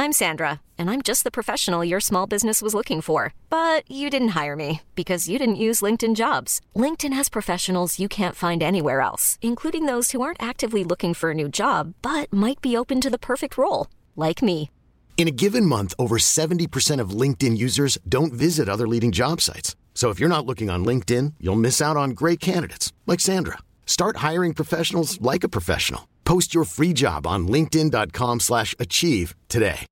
I'm Sandra, and I'm just the professional your small business was looking for. But you didn't hire me because you didn't use LinkedIn Jobs. LinkedIn has professionals you can't find anywhere else, including those who aren't actively looking for a new job, but might be open to the perfect role, like me. In a given month, over 70% of LinkedIn users don't visit other leading job sites. So if you're not looking on LinkedIn, you'll miss out on great candidates like Sandra. Start hiring professionals like a professional. Post your free job on linkedin.com/achieve today.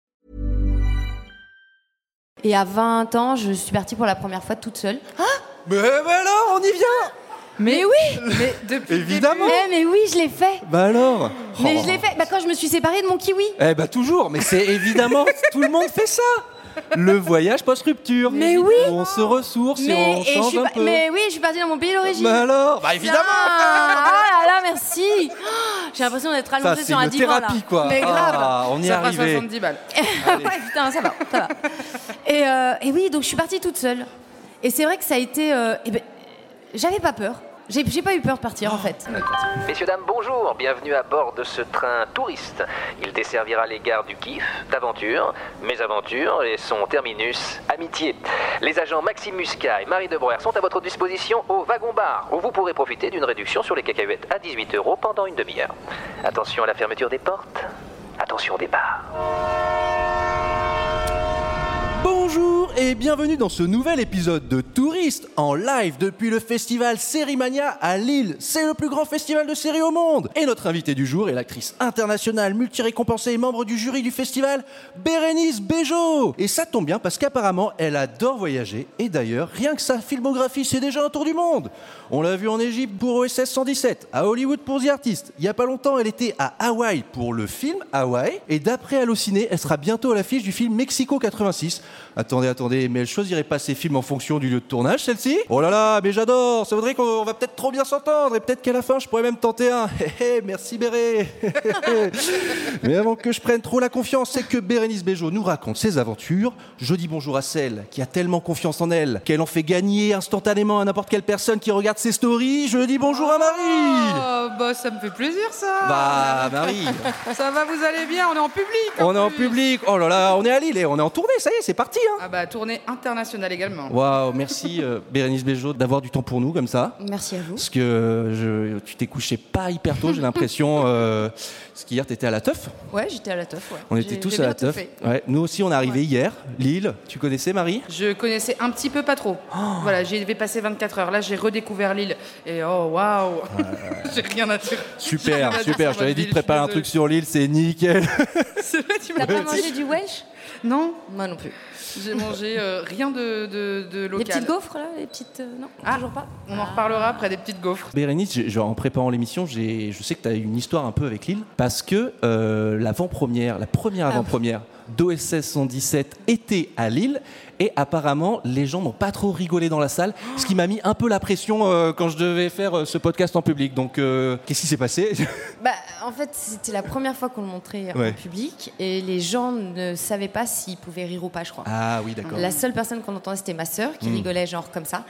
Et à 20 ans, je suis partie pour la première fois toute seule. Ah, mais alors, on y vient. Mais oui. Mais depuis évidemment. Mais oui, je l'ai fait. Bah alors. Mais je l'ai fait. Bah quand je me suis séparée de mon kiwi. Eh bah toujours. Mais c'est évidemment, tout le monde fait ça. Le voyage post-rupture. Mais oui. On se ressource et on change un peu. Mais oui, je suis partie dans mon pays d'origine. Bah alors. Bah évidemment. Ah là là, merci. J'ai l'impression d'être allongée sur un divan là. C'est une thérapie quoi. Mais grave. Ah, on y est arrivé. Ça fera 70 balles. Ouais, putain, ça va. Et oui, donc je suis partie toute seule. Et c'est vrai que ça a été. J'avais pas peur. J'ai pas eu peur de partir en fait. Messieurs, dames, bonjour. Bienvenue à bord de ce train touriste. Il desservira les gares du kiff, d'aventure, mésaventure et son terminus, amitié. Les agents Maxime Muscat et Marie Debreuer sont à votre disposition au wagon-bar, où vous pourrez profiter d'une réduction sur les cacahuètes à 18 € pendant une demi-heure. Attention à la fermeture des portes. Attention au départ. Bonjour et bienvenue dans ce nouvel épisode de Touristes en live depuis le festival Sérimania à Lille. C'est le plus grand festival de séries au monde. Et notre invitée du jour est l'actrice internationale multi-récompensée et membre du jury du festival, Bérénice Bejo. Et ça tombe bien parce qu'apparemment elle adore voyager. Et d'ailleurs, rien que sa filmographie, c'est déjà un tour du monde. On l'a vu en Égypte pour OSS 117, à Hollywood pour The Artist. Il y a pas longtemps, elle était à Hawaï pour le film Hawaï. Et d'après Allociné, elle sera bientôt à l'affiche du film Mexico 86. Attendez, mais elle choisirait pas ses films en fonction du lieu de tournage, celle-ci ? Oh là là, mais j'adore. Ça voudrait qu'on va peut-être trop bien s'entendre. Et peut-être qu'à la fin, je pourrais même tenter un. Merci Béré. Mais avant que je prenne trop la confiance, c'est que Bérénice Bejo nous raconte ses aventures. Je dis bonjour à celle qui a tellement confiance en elle qu'elle en fait gagner instantanément à n'importe quelle personne qui regarde ses stories. Je dis bonjour à Marie. Oh, bah ça me fait plaisir ça. Bah Marie. Ça va, vous allez bien, on est en public. On est en public. Oh là là, on est à Lille et on est en tournée. Ça y est, c'est parti. Ah bah tournée internationale également. Waouh, merci Bérénice Bejo d'avoir du temps pour nous comme ça. Merci à vous. Parce que tu t'es couché pas hyper tôt, j'ai l'impression. Parce qu'hier t'étais à la Teuf. Ouais, j'étais à la Teuf. Ouais. On était tous à la Teuf. Ouais. Nous aussi on est arrivés hier, Lille. Tu connaissais Marie ? Je connaissais un petit peu, pas trop. Voilà, j'y vais passer 24 heures. Là j'ai redécouvert Lille et oh waouh, j'ai rien à dire. Super. Je t'avais dit de préparer un truc sur Lille, c'est nickel. T'as pas mangé du Welsh ? Non, moi non plus. J'ai mangé rien de local. Les petites gaufres là, les petites non, toujours pas. On en reparlera après des petites gaufres. Bérénice, en préparant l'émission, je sais que tu as une histoire un peu avec Lille parce que la première avant-première d'OSS 117 était à Lille et apparemment les gens n'ont pas trop rigolé dans la salle, ce qui m'a mis un peu la pression quand je devais faire ce podcast en public. Donc qu'est-ce qui s'est passé ? Bah en fait c'était la première fois qu'on le montrait en public et les gens ne savaient pas s'ils pouvaient rire ou pas, je crois. Ah oui, d'accord. La seule personne qu'on entendait c'était ma sœur qui rigolait genre comme ça.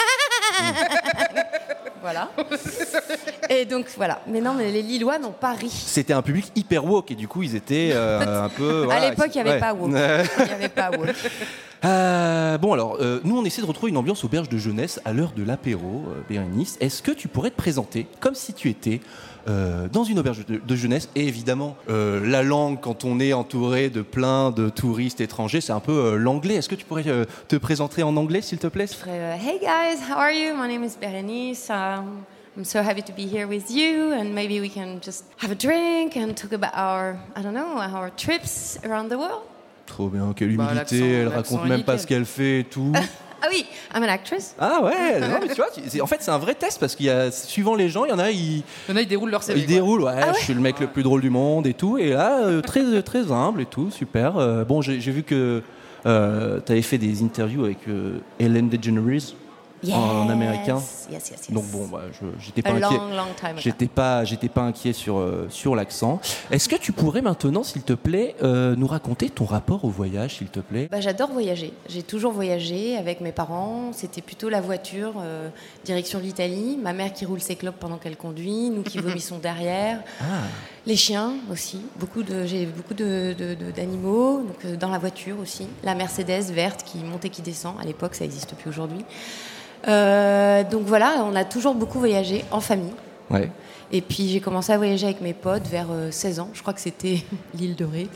Voilà. Et donc voilà. Mais non, mais les Lillois n'ont pas ri. C'était un public hyper woke et du coup ils étaient un peu. Voilà, à l'époque, il n'y avait pas woke. Il n'y avait pas woke. Bon alors, nous on essaie de retrouver une ambiance auberge de jeunesse à l'heure de l'apéro, Bérénice. Est-ce que tu pourrais te présenter comme si tu étais dans une auberge de jeunesse ? Et évidemment, la langue, quand on est entouré de plein de touristes étrangers, c'est un peu l'anglais. Est-ce que tu pourrais te présenter en anglais, s'il te plaît ? Je ferais Hey guys, how are you? My name is Bérénice. I'm so happy to be here with you, and maybe we can just have a drink and talk about our trips around the world. Trop bien, quelle humilité, elle raconte même pas ce qu'elle fait et tout. Ah oui, I'm an actress. Ah ouais, non, mais tu vois, en fait c'est un vrai test parce qu'il y a, suivant les gens, il y en a ils déroulent leur CV. Ils déroulent, je suis le mec le plus drôle du monde et tout, et là très très humble et tout, super. Bon, j'ai vu que t'avais fait des interviews avec Ellen DeGeneres. Yes, en américain. Yes. Donc bon, j'étais pas inquiet. J'étais pas inquiet sur l'accent. Est-ce que tu pourrais maintenant, s'il te plaît, nous raconter ton rapport au voyage, s'il te plaît ? J'adore voyager. J'ai toujours voyagé avec mes parents. C'était plutôt la voiture, direction l'Italie. Ma mère qui roule ses clopes pendant qu'elle conduit, nous qui vomissons derrière. Les chiens aussi, j'ai beaucoup d'animaux, donc dans la voiture aussi. La Mercedes verte qui monte et qui descend, à l'époque ça n'existe plus aujourd'hui. Donc voilà, on a toujours beaucoup voyagé en famille. Ouais. Et puis j'ai commencé à voyager avec mes potes vers 16 ans, je crois que c'était l'île de Ré.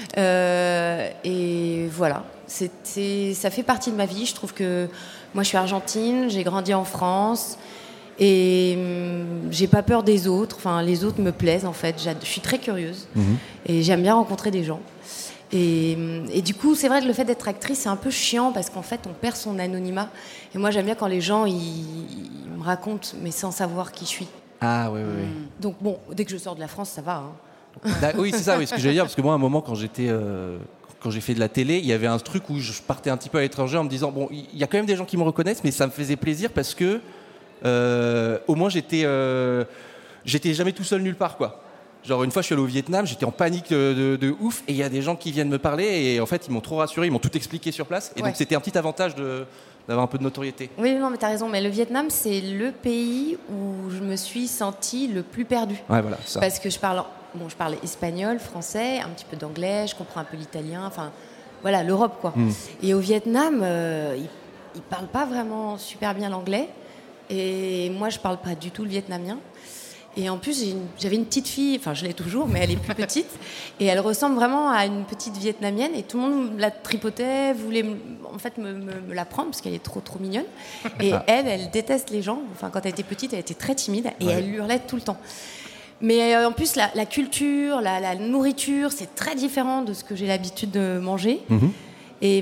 Et voilà, ça fait partie de ma vie. Je trouve que moi je suis argentine, j'ai grandi en France. Et j'ai pas peur des autres. Enfin, les autres me plaisent en fait. Je suis très curieuse et j'aime bien rencontrer des gens. Et du coup, c'est vrai que le fait d'être actrice, c'est un peu chiant parce qu'en fait, on perd son anonymat. Et moi, j'aime bien quand les gens ils me racontent, mais sans savoir qui je suis. Ah oui. Donc bon, dès que je sors de la France, ça va. Hein. Oui, c'est ça. Oui, ce que j'allais dire, parce que moi, à un moment, quand j'ai fait de la télé, il y avait un truc où je partais un petit peu à l'étranger en me disant, bon, il y a quand même des gens qui me reconnaissent, mais ça me faisait plaisir parce que au moins j'étais jamais tout seul nulle part, quoi. Genre une fois je suis allé au Vietnam, j'étais en panique de ouf, et il y a des gens qui viennent me parler et en fait ils m'ont trop rassuré, ils m'ont tout expliqué sur place, et donc c'était un petit avantage d'avoir un peu de notoriété. Oui, non, mais t'as raison, mais le Vietnam c'est le pays où je me suis sentie le plus perdue. Ouais, voilà, ça. Parce que je parle espagnol, français, un petit peu d'anglais, je comprends un peu l'italien, enfin voilà, l'Europe quoi. Et au Vietnam, ils parlent pas vraiment super bien l'anglais. Et moi, je parle pas du tout le vietnamien. Et en plus, j'avais une petite fille, enfin je l'ai toujours, mais elle est plus petite. Et elle ressemble vraiment à une petite vietnamienne. Et tout le monde la tripotait, voulait en fait me la prendre parce qu'elle est trop mignonne. Et elle déteste les gens. Enfin, quand elle était petite, elle était très timide et elle hurlait tout le temps. Mais en plus, la culture, la nourriture, c'est très différent de ce que j'ai l'habitude de manger. Et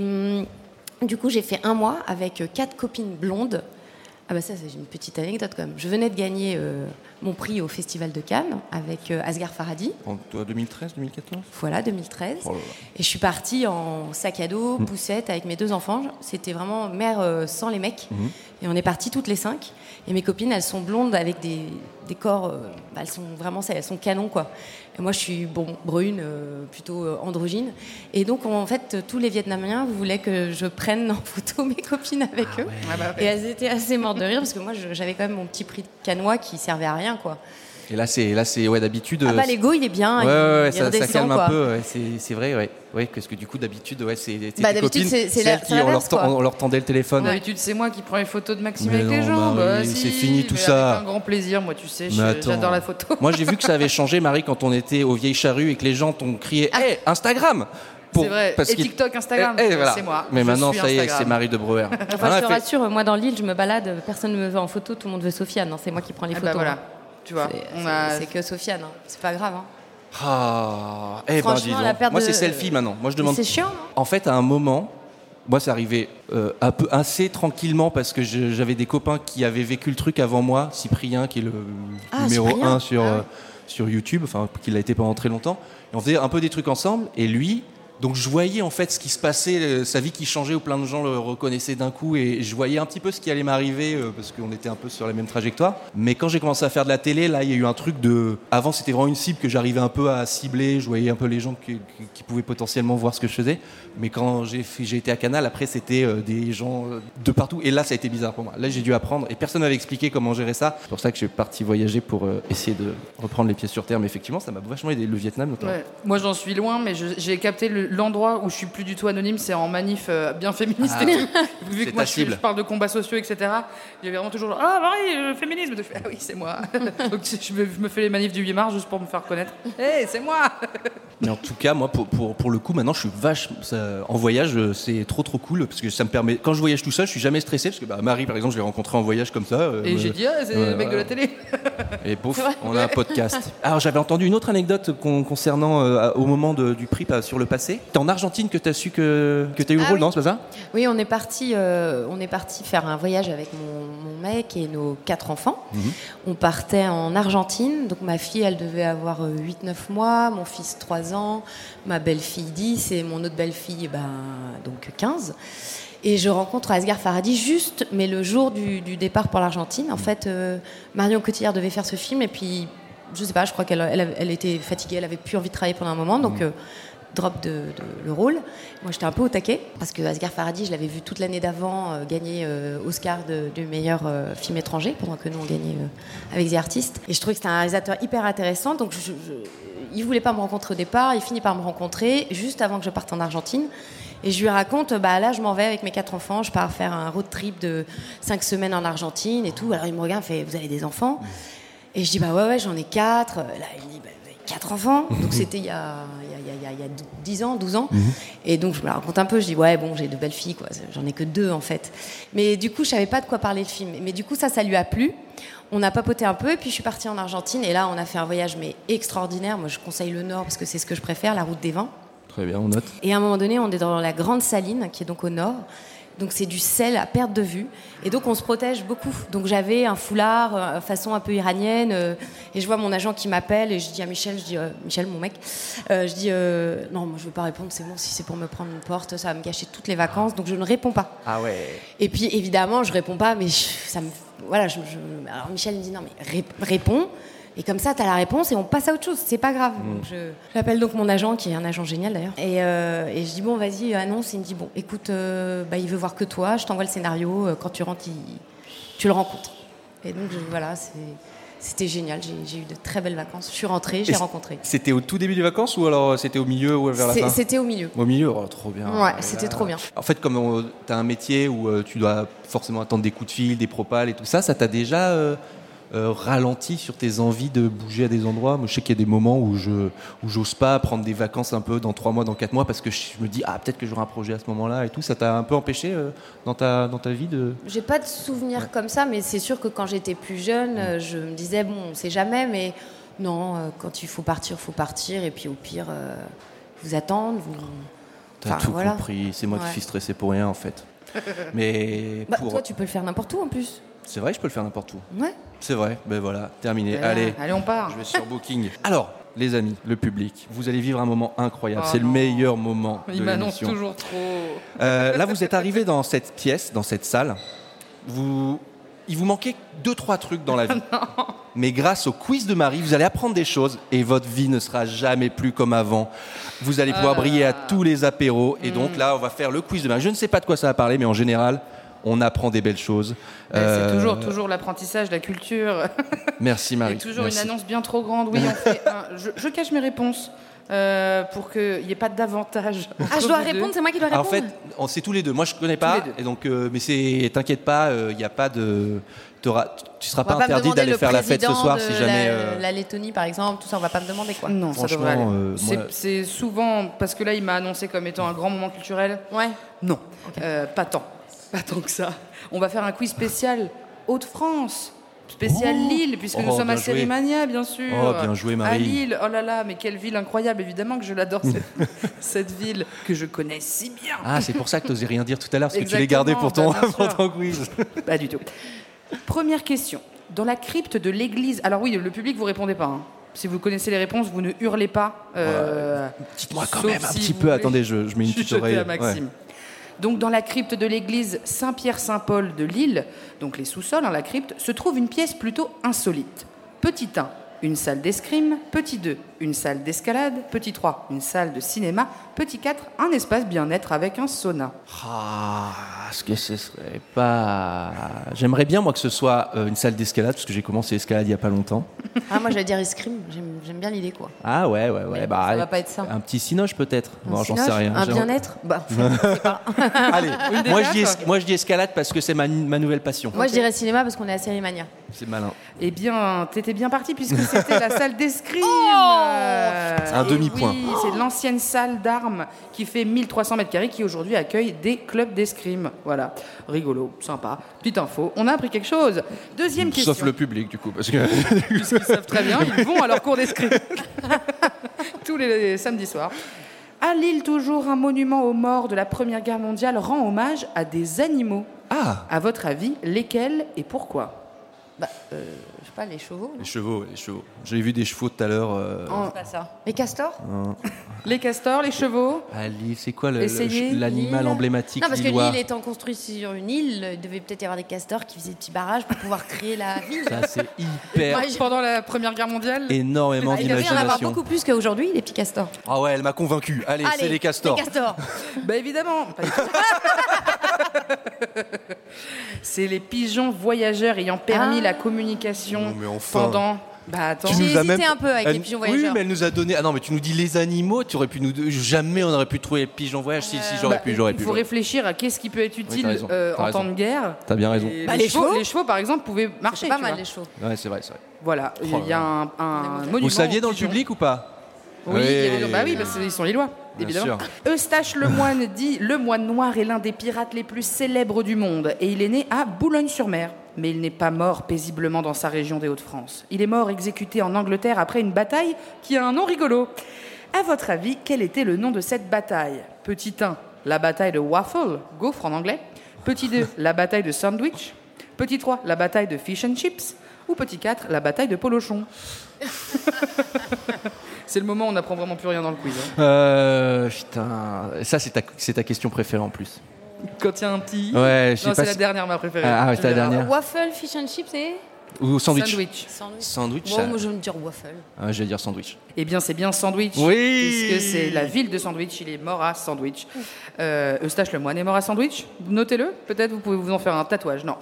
du coup, j'ai fait 1 mois avec 4 copines blondes. Ah bah ça, c'est une petite anecdote quand même. Je venais de gagner mon prix au Festival de Cannes avec Asghar Farhadi. En 2013, 2014 ? Voilà, 2013. Oh là là. Et je suis partie en sac à dos, poussette, avec mes 2 enfants. C'était vraiment mère sans les mecs. Et on est partis toutes les 5. Et mes copines, elles sont blondes avec des corps... elles sont canons, quoi. Et moi, je suis brune, plutôt androgyne. Et donc, en fait, tous les Vietnamiens voulaient que je prenne en photo mes copines avec eux. Ouais. Et elles étaient assez mortes de rire parce que moi, j'avais quand même mon petit prix de canois qui servait à rien, quoi. Et là, c'est d'habitude. Ah bah l'ego, il est bien. Ça calme un peu. Ouais, c'est vrai, ouais, parce que du coup, d'habitude, c'est tes copines, c'est elles qui on leur tendait le téléphone. D'habitude, c'est moi qui prends les photos de Maxime avec les gens. Marie, c'est fini tout ça. Avec un grand plaisir, moi, tu sais, j'adore la photo. Moi, j'ai vu que ça avait changé, Marie, quand on était aux Vieilles Charrues et que les gens t'ont crié hey, Instagram. C'est vrai. Et TikTok, Instagram, voilà. C'est moi. Mais maintenant, ça y est, c'est Marie de Breuer. Enfin, je te rassure, moi, dans l'île, je me balade, personne ne me veut en photo, tout le monde veut Sofiane. C'est moi qui prends les photos. Voilà. Tu vois, c'est que Sofiane, c'est pas grave. Moi c'est selfie maintenant. Moi je demande. C'est chiant. Non en fait, à un moment, moi c'est arrivé assez tranquillement parce que j'avais des copains qui avaient vécu le truc avant moi. Cyprien, qui est le numéro 1 sur YouTube, enfin qui l'a été pendant très longtemps. Et on faisait un peu des trucs ensemble. Et lui. Donc je voyais en fait ce qui se passait, sa vie qui changeait où plein de gens le reconnaissaient d'un coup et je voyais un petit peu ce qui allait m'arriver parce qu'on était un peu sur la même trajectoire. Mais quand j'ai commencé à faire de la télé, là il y a eu un truc de... Avant c'était vraiment une cible que j'arrivais un peu à cibler, je voyais un peu les gens qui pouvaient potentiellement voir ce que je faisais. Mais quand j'ai été à Canal, après c'était des gens de partout et là ça a été bizarre pour moi. Là j'ai dû apprendre et personne m'avait expliqué comment gérer ça. C'est pour ça que je suis parti voyager pour essayer de reprendre les pieds sur terre. Mais effectivement ça m'a vachement aidé, le Vietnam notamment. Ouais. Moi j'en suis loin mais j'ai capté l'endroit où je suis plus du tout anonyme, c'est en manif bien féministe et tout. Vu que moi je parle de combats sociaux, etc. Il y avait vraiment toujours genre, ah Marie, le féminisme. Ah oui, c'est moi. Donc je me fais les manifs du 8 mars juste pour me faire connaître. Hey, c'est moi. Mais en tout cas, moi, pour le coup, maintenant, je suis en voyage, c'est trop cool parce que ça me permet. Quand je voyage tout seul, je suis jamais stressé parce que Marie, par exemple, je l'ai rencontrée en voyage comme ça. Et j'ai dit, c'est le mec de la télé. Et pouf, on a un podcast. Alors, j'avais entendu une autre anecdote concernant au moment du prix sur le passé. T'es en Argentine que t'as su que t'as eu le rôle, non, c'est pas ça ? Oui, on est parti faire un voyage avec mon mec et nos 4 enfants. On partait en Argentine, donc ma fille, elle devait avoir 8-9 mois, mon fils 3 ans, ma belle-fille 10 et mon autre belle-fille donc 15. Et je rencontre Asghar Farhadi juste, mais le jour du départ pour l'Argentine. En fait, Marion Cotillard devait faire ce film et puis, je sais pas, je crois qu'elle était fatiguée, elle avait plus envie de travailler pendant un moment, donc drop de le rôle. Moi, j'étais un peu au taquet parce que Asghar Farhadi, je l'avais vu toute l'année d'avant gagner Oscar du meilleur film étranger pendant que nous on gagnait avec The Artist. Et je trouvais que c'était un réalisateur hyper intéressant. Donc, il voulait pas me rencontrer au départ. Il finit par me rencontrer juste avant que je parte en Argentine. Et je lui raconte, là, je m'en vais avec mes 4 enfants. Je pars faire un road trip de 5 semaines en Argentine et tout. Alors, il me regarde, il fait, vous avez des enfants ? Et je dis, ouais, j'en ai 4. Là, il me dit, vous avez 4 enfants. Donc, c'était il y a 10 ans, 12 ans. Et donc, je me la raconte un peu. Je dis, ouais, bon, j'ai de belles filles, quoi. J'en ai que 2, en fait. Mais du coup, je savais pas de quoi parler le film. Mais du coup, ça lui a plu. On a papoté un peu. Et puis, je suis partie en Argentine. Et là, on a fait un voyage, mais extraordinaire. Moi, je conseille le Nord parce que c'est ce que je préfère, la route des vins. Très bien, on note. Et à un moment donné, on est dans la Grande Saline, qui est donc au nord. Donc c'est du sel à perte de vue. Et donc on se protège beaucoup. Donc j'avais un foulard façon un peu iranienne. Et je vois mon agent qui m'appelle. Et je dis à Michel, Michel, mon mec, je dis, non, moi je veux pas répondre, c'est bon, si c'est pour me prendre une porte, ça va me gâcher toutes les vacances. Donc je ne réponds pas. Ah ouais. Et puis évidemment, je réponds pas, mais ça me... Voilà, alors Michel me dit, non mais réponds. Et comme ça, tu as la réponse et on passe à autre chose. C'est pas grave. Donc j'appelle donc mon agent, qui est un agent génial d'ailleurs. Et je dis, bon, vas-y, annonce. Il me dit, bon, écoute, il veut voir que toi. Je t'envoie le scénario. Quand tu rentres, tu le rencontres. Et donc, voilà, c'était génial. J'ai eu de très belles vacances. Je suis rentrée, j'ai rencontré. C'était au tout début des vacances ou alors c'était au milieu ou vers la fin ? C'était au milieu. Au milieu, trop bien. Ouais, c'était trop bien. En fait, comme tu as un métier où tu dois forcément attendre des coups de fil, des propals et tout ça, ça t'a déjà... ralenti sur tes envies de bouger à des endroits. Moi, je sais qu'il y a des moments où j'ose pas prendre des vacances un peu dans 3 mois, dans 4 mois, parce que je me dis peut-être que j'aurai un projet à ce moment-là et tout. Ça t'a un peu empêché dans ta vie de... J'ai pas de souvenirs comme ça, mais c'est sûr que quand j'étais plus jeune, je me disais bon, on sait jamais, mais non, quand il faut partir, et puis au pire, vous attendre. T'as tout compris. C'est moi qui suis stressé pour rien en fait. Mais toi, tu peux le faire n'importe où en plus. C'est vrai, je peux le faire n'importe où. Ouais. C'est vrai, ben voilà, terminé. Allez, on part. Je vais sur Booking. Alors, les amis, le public, vous allez vivre un moment incroyable. C'est le meilleur moment de l'émission. Il m'annonce toujours trop. Là, vous êtes arrivés dans cette pièce, dans cette salle. Il vous manquait 2-3 trucs dans la vie. Mais grâce au quiz de Marie, vous allez apprendre des choses et votre vie ne sera jamais plus comme avant. Vous allez pouvoir briller à tous les apéros. Et donc là, on va faire le quiz de Marie. Je ne sais pas de quoi ça va parler, mais en général... on apprend des belles choses. C'est toujours l'apprentissage, la culture. Merci Marie. Et toujours une annonce bien trop grande. Oui, je cache mes réponses pour qu'il n'y ait pas d'avantage. Je dois répondre, c'est moi qui dois répondre. En fait, c'est tous les deux. Moi, je ne connais pas. Et donc, mais t'inquiète pas, il n'y a pas de... Tu ne seras pas interdit d'aller faire la fête ce soir si jamais... La Lettonie, par exemple, tout ça, on ne va pas me demander quoi. Non, ça devrait aller. Moi... C'est souvent... Parce que là, il m'a annoncé comme étant un grand moment culturel. Ouais. Non, pas tant. Pas tant que ça. On va faire un quiz spécial Hauts-de-France, spécial Lille, puisque nous sommes à Sérimania, bien sûr. Oh, bien joué, Marie. À Lille, oh là là, mais quelle ville incroyable, évidemment que je l'adore, cette ville que je connais si bien. Ah, c'est pour ça que tu n'osais rien dire tout à l'heure, parce que tu l'as gardé pour ton quiz. Pas du tout. Première question. Dans la crypte de l'église... Alors oui, le public, vous répondez pas. Hein. Si vous connaissez les réponses, vous ne hurlez pas. Dites-moi quand même un petit peu. Attendez, je mets une petite oreille. À Maxime. Ouais. Donc, dans la crypte de l'église Saint-Pierre-Saint-Paul de Lille, donc les sous-sols, la crypte, se trouve une pièce plutôt insolite. Petit 1, une salle d'escrime. Petit 2, une salle d'escalade. Petit 3, une salle de cinéma. Petit 4, un espace bien-être avec un sauna. Est-ce que ce serait pas... J'aimerais bien, moi, que ce soit une salle d'escalade, parce que j'ai commencé l'escalade il n'y a pas longtemps. Moi, j'allais dire escrime. J'aime bien l'idée, quoi. Ah ouais. Ça va pas être ça. Un petit cinoche, peut-être. Bon, j'en sais rien. Un bien-être je sais pas. Allez, moi, je dis escalade parce que c'est ma nouvelle passion. Moi, je dirais cinéma parce qu'on est à Sérimania. C'est malin. Eh bien, t'étais bien parti puisque c'était la salle d'escrime. Un demi-point. Oui, c'est l'ancienne salle d'armes qui fait 1300 mètres carrés qui aujourd'hui accueille des clubs d'escrime. Voilà, rigolo, sympa, petite info. On a appris quelque chose. Deuxième question. Sauf le public, du coup, parce que... Puisqu'ils savent très bien, ils vont à leur cours d'escrime. Tous les samedis soirs. À Lille, toujours, un monument aux morts de la Première Guerre mondiale rend hommage à des animaux. À votre avis, lesquels et pourquoi ? pas, les chevaux. Les chevaux. J'ai vu des chevaux tout à l'heure. C'est pas ça. Les castors. Les castors, les chevaux. À Lille, c'est quoi Essayez, l'animal l'île. emblématique Non, parce que lillois? l'île étant construite sur une île, il devait peut-être y avoir des castors qui faisaient des petits barrages pour pouvoir créer la ville. Ça, c'est hyper Pendant la Première Guerre mondiale. énormément Il devait y en avoir d'imagination. beaucoup plus qu'aujourd'hui, les petits castors. Ah ouais, elle m'a convaincu. Allez, c'est les castors. Les castors. Bah évidemment. C'est les pigeons voyageurs ayant permis la communication Non, mais enfin. pendant. Bah attends. J'ai nous as hésité un peu avec les pigeons voyageurs. Oui, mais elle nous a donné. Ah non, mais tu nous dis les animaux. Tu aurais pu nous. Jamais on aurait pu trouver les pigeons voyageurs. Si, j'aurais pu. Il faut réfléchir à qu'est-ce qui peut être utile t'as raison, en temps de guerre. T'as bien raison. Et Bah, les chevaux, par exemple, pouvaient marcher. C'est pas tu mal vois. les chevaux. Ouais, c'est vrai. Voilà, il y a un monument. Vous saviez aux dans le pigeons. public ou pas? Oui, bah oui, parce qu'ils sont lillois, Bien évidemment. sûr. Eustache le Moine dit le moine noir est l'un des pirates les plus célèbres du monde et il est né à Boulogne-sur-Mer. Mais il n'est pas mort paisiblement dans sa région des Hauts-de-France. Il est mort exécuté en Angleterre après une bataille qui a un nom rigolo. À votre avis, quel était le nom de cette bataille? Petit 1, la bataille de Waffle, gaufre en anglais. Petit 2, la bataille de Sandwich. Petit 3, la bataille de Fish and Chips. Ou petit 4, la bataille de Polochon. C'est le moment où on n'apprend vraiment plus rien dans le quiz. Putain. Ça, c'est ta question préférée en plus. Quand il y a un petit... Ouais, je sais Non, pas c'est la dernière, ma préférée. Ah, ouais, c'est la dernière. Waffle, fish and chips et Ou sandwich. sandwich. Sandwich. Bon, moi je vais me dire waffle. Ah, je vais dire sandwich. Eh bien, c'est bien Sandwich. Oui. Puisque c'est la ville de Sandwich, il est mort à Sandwich. Eustache le Moine est mort à Sandwich. Notez-le, peut-être vous pouvez vous en faire un tatouage. Non.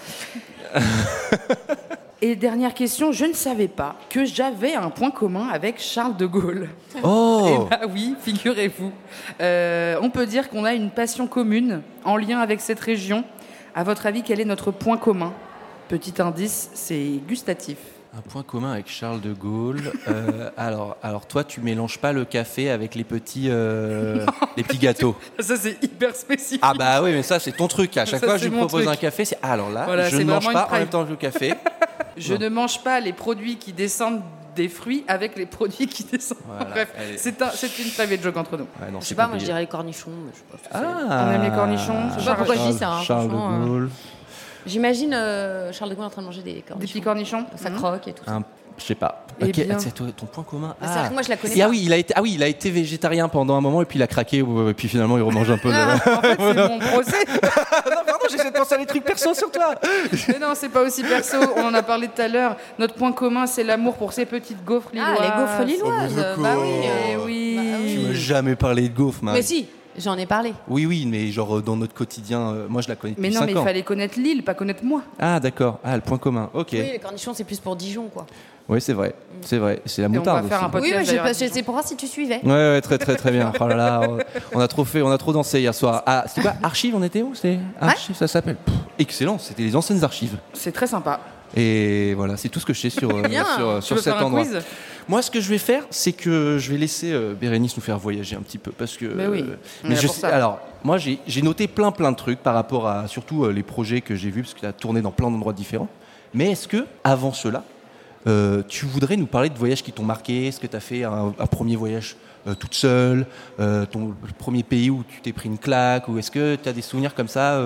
Et dernière question, je ne savais pas que j'avais un point commun avec Charles de Gaulle. Oh. Eh bah oui, figurez-vous. On peut dire qu'on a une passion commune en lien avec cette région. À votre avis, quel est notre point commun? Petit indice, c'est gustatif. Un point commun avec Charles de Gaulle. Alors toi, tu mélanges pas le café avec les petits gâteaux. Ça, c'est hyper spécifique. Ah bah oui, mais ça c'est ton truc. À chaque Ça, fois, c'est je lui mon propose truc. un café. C'est alors là, Voilà, je c'est ne mange vraiment pas une en même prime. temps que le café. Je ne mange pas les produits qui descendent des fruits avec les produits qui descendent. Voilà, Bref, allez. c'est une private joke entre nous. Ouais, non, Je c'est sais pas, moi je compliqué. dirais les cornichons. Mais je sais pas ce que c'est. Ah. On aime les cornichons. Je sais pas pourquoi je dis ça. Charles de Franchement, Gaulle. J'imagine Charles de Gaulle en train de manger des cornichons. Des petits cornichons. Ça croque et tout ça. Je sais pas. Eh Ok, bien. c'est ton point commun. Mais c'est vrai que moi, je la connais Et pas. oui, il a été végétarien pendant un moment et puis il a craqué et puis finalement il remange un peu. En fait, c'est mon procès. Non, pardon, j'essaie de penser à des trucs perso sur toi. Mais non, c'est pas aussi perso. On en a parlé tout à l'heure. Notre point commun, c'est l'amour pour ces petites gaufres lilloises. Ah, les gaufres lilloises. Oh, Bah oui. Eh oui. Bah oui. Tu m'as jamais parlé de gaufres, Marie. Mais si, j'en ai parlé. Oui, mais genre dans notre quotidien, moi je la connais depuis Mais non, 5 mais il ans. fallait connaître l'île, pas connaître moi. Ah d'accord, le point commun, ok. Oui, les cornichons, c'est plus pour Dijon, quoi. Oui, c'est vrai, c'est la Et on moutarde va faire aussi. un podcast. Oui, mais d'ailleurs, à c'est pour voir si tu suivais. Ouais, très bien. Oh là là, on a trop dansé hier soir. Ah, c'était quoi Archives, on était où? C'était Archives, ça s'appelle. Excellent, c'était les anciennes archives. C'est très sympa. Et voilà, c'est tout ce que je sais sur Bien. Tu sur veux cet faire un endroit. quiz? Moi, ce que je vais faire, c'est que je vais laisser Bérénice nous faire voyager un petit peu, parce que. Mais oui, on est mais là je pour sais. ça. Alors, moi, j'ai noté plein de trucs par rapport à surtout les projets que j'ai vus, parce que tu as tourné dans plein d'endroits différents. Mais est-ce que, avant cela, tu voudrais nous parler de voyages qui t'ont marqué? Est-ce que tu as fait un premier voyage toute seule, ton premier pays où tu t'es pris une claque, ou est-ce que tu as des souvenirs comme ça,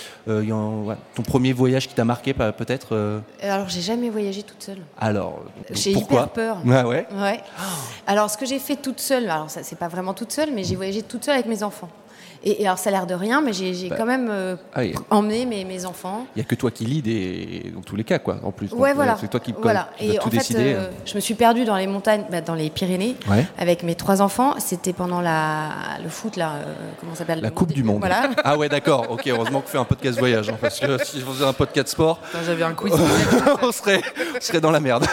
ton premier voyage qui t'a marqué peut-être Alors, j'ai jamais voyagé toute seule. Alors, J'ai pourquoi hyper peur. Ah ouais. Ouais. Alors, ce que j'ai fait toute seule, alors ça, c'est pas vraiment toute seule, mais j'ai voyagé toute seule avec mes enfants. Et alors, ça a l'air de rien, mais j'ai quand même oui. emmené mes enfants. Il n'y a que toi qui lead dans tous les cas, quoi, en plus. Ouais, Donc, voilà. c'est toi qui Voilà. qui vas Et tout en fait, décider. je me suis perdue dans les montagnes, dans les Pyrénées, Ouais. avec mes 3 enfants. C'était pendant le foot, là, comment ça s'appelle? La Coupe du Monde. Voilà. Ah ouais, d'accord. Ok, heureusement qu'on fait un podcast voyage, hein, parce que si je faisais un podcast sport, Putain, j'avais un quiz. on serait dans la merde.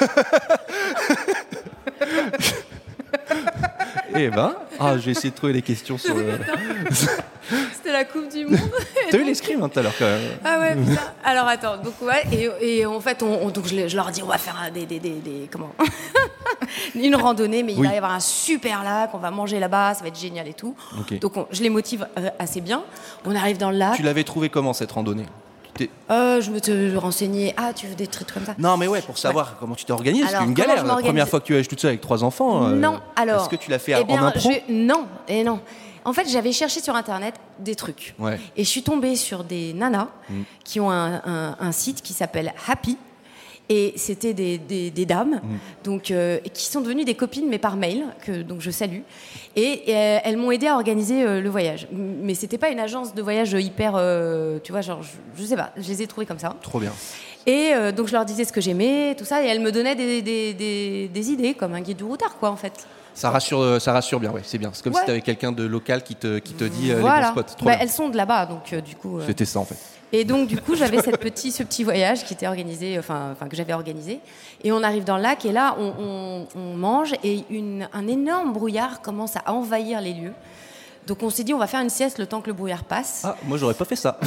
Eh ben, j'ai essayé de trouver les questions sur le... C'était la Coupe du Monde. T'as eu les scrims tout à l'heure, quand même. Ah ouais, putain. Alors attends, donc ouais, et en fait, donc je leur dis, on va faire comment une randonnée, mais il Oui. va y avoir un super lac, on va manger là-bas, ça va être génial et tout. Ok. Donc je les motive assez bien. On arrive dans le lac. Tu l'avais trouvé comment, cette randonnée? Je me te renseignais. Ah, tu veux des trucs comme ça? Non, mais ouais, pour savoir comment tu t'es organisée, parce Alors, qu'une comment galère, je la m'organise? première fois que tu voyages toute seule avec 3 enfants. Non, alors. Est-ce que tu l'as fait eh bien, en impro? Non, et non. En fait, j'avais cherché sur Internet des trucs. Ouais. Et je suis tombée sur des nanas qui ont un site qui s'appelle Happy. Et c'était des dames, donc, qui sont devenues des copines, mais par mail, donc je salue. Et elles m'ont aidé à organiser le voyage. Mais c'était pas une agence de voyage hyper, tu vois, genre, je sais pas, je les ai trouvées comme ça. Trop bien. Et donc je leur disais ce que j'aimais, tout ça, et elles me donnaient des idées, comme un guide du routard, quoi, en fait. Ça rassure bien, ouais, c'est bien. C'est comme si tu avais quelqu'un de local qui te dit voilà. les bons spots. Trop bien. Elles sont de là-bas, donc du coup... C'était ça, en fait. Et donc, du coup, j'avais ce petit voyage qui était organisé, que j'avais organisé. Et on arrive dans le lac, et là, on mange, et un énorme brouillard commence à envahir les lieux. Donc, on s'est dit, on va faire une sieste le temps que le brouillard passe. Ah, moi, j'aurais pas fait ça.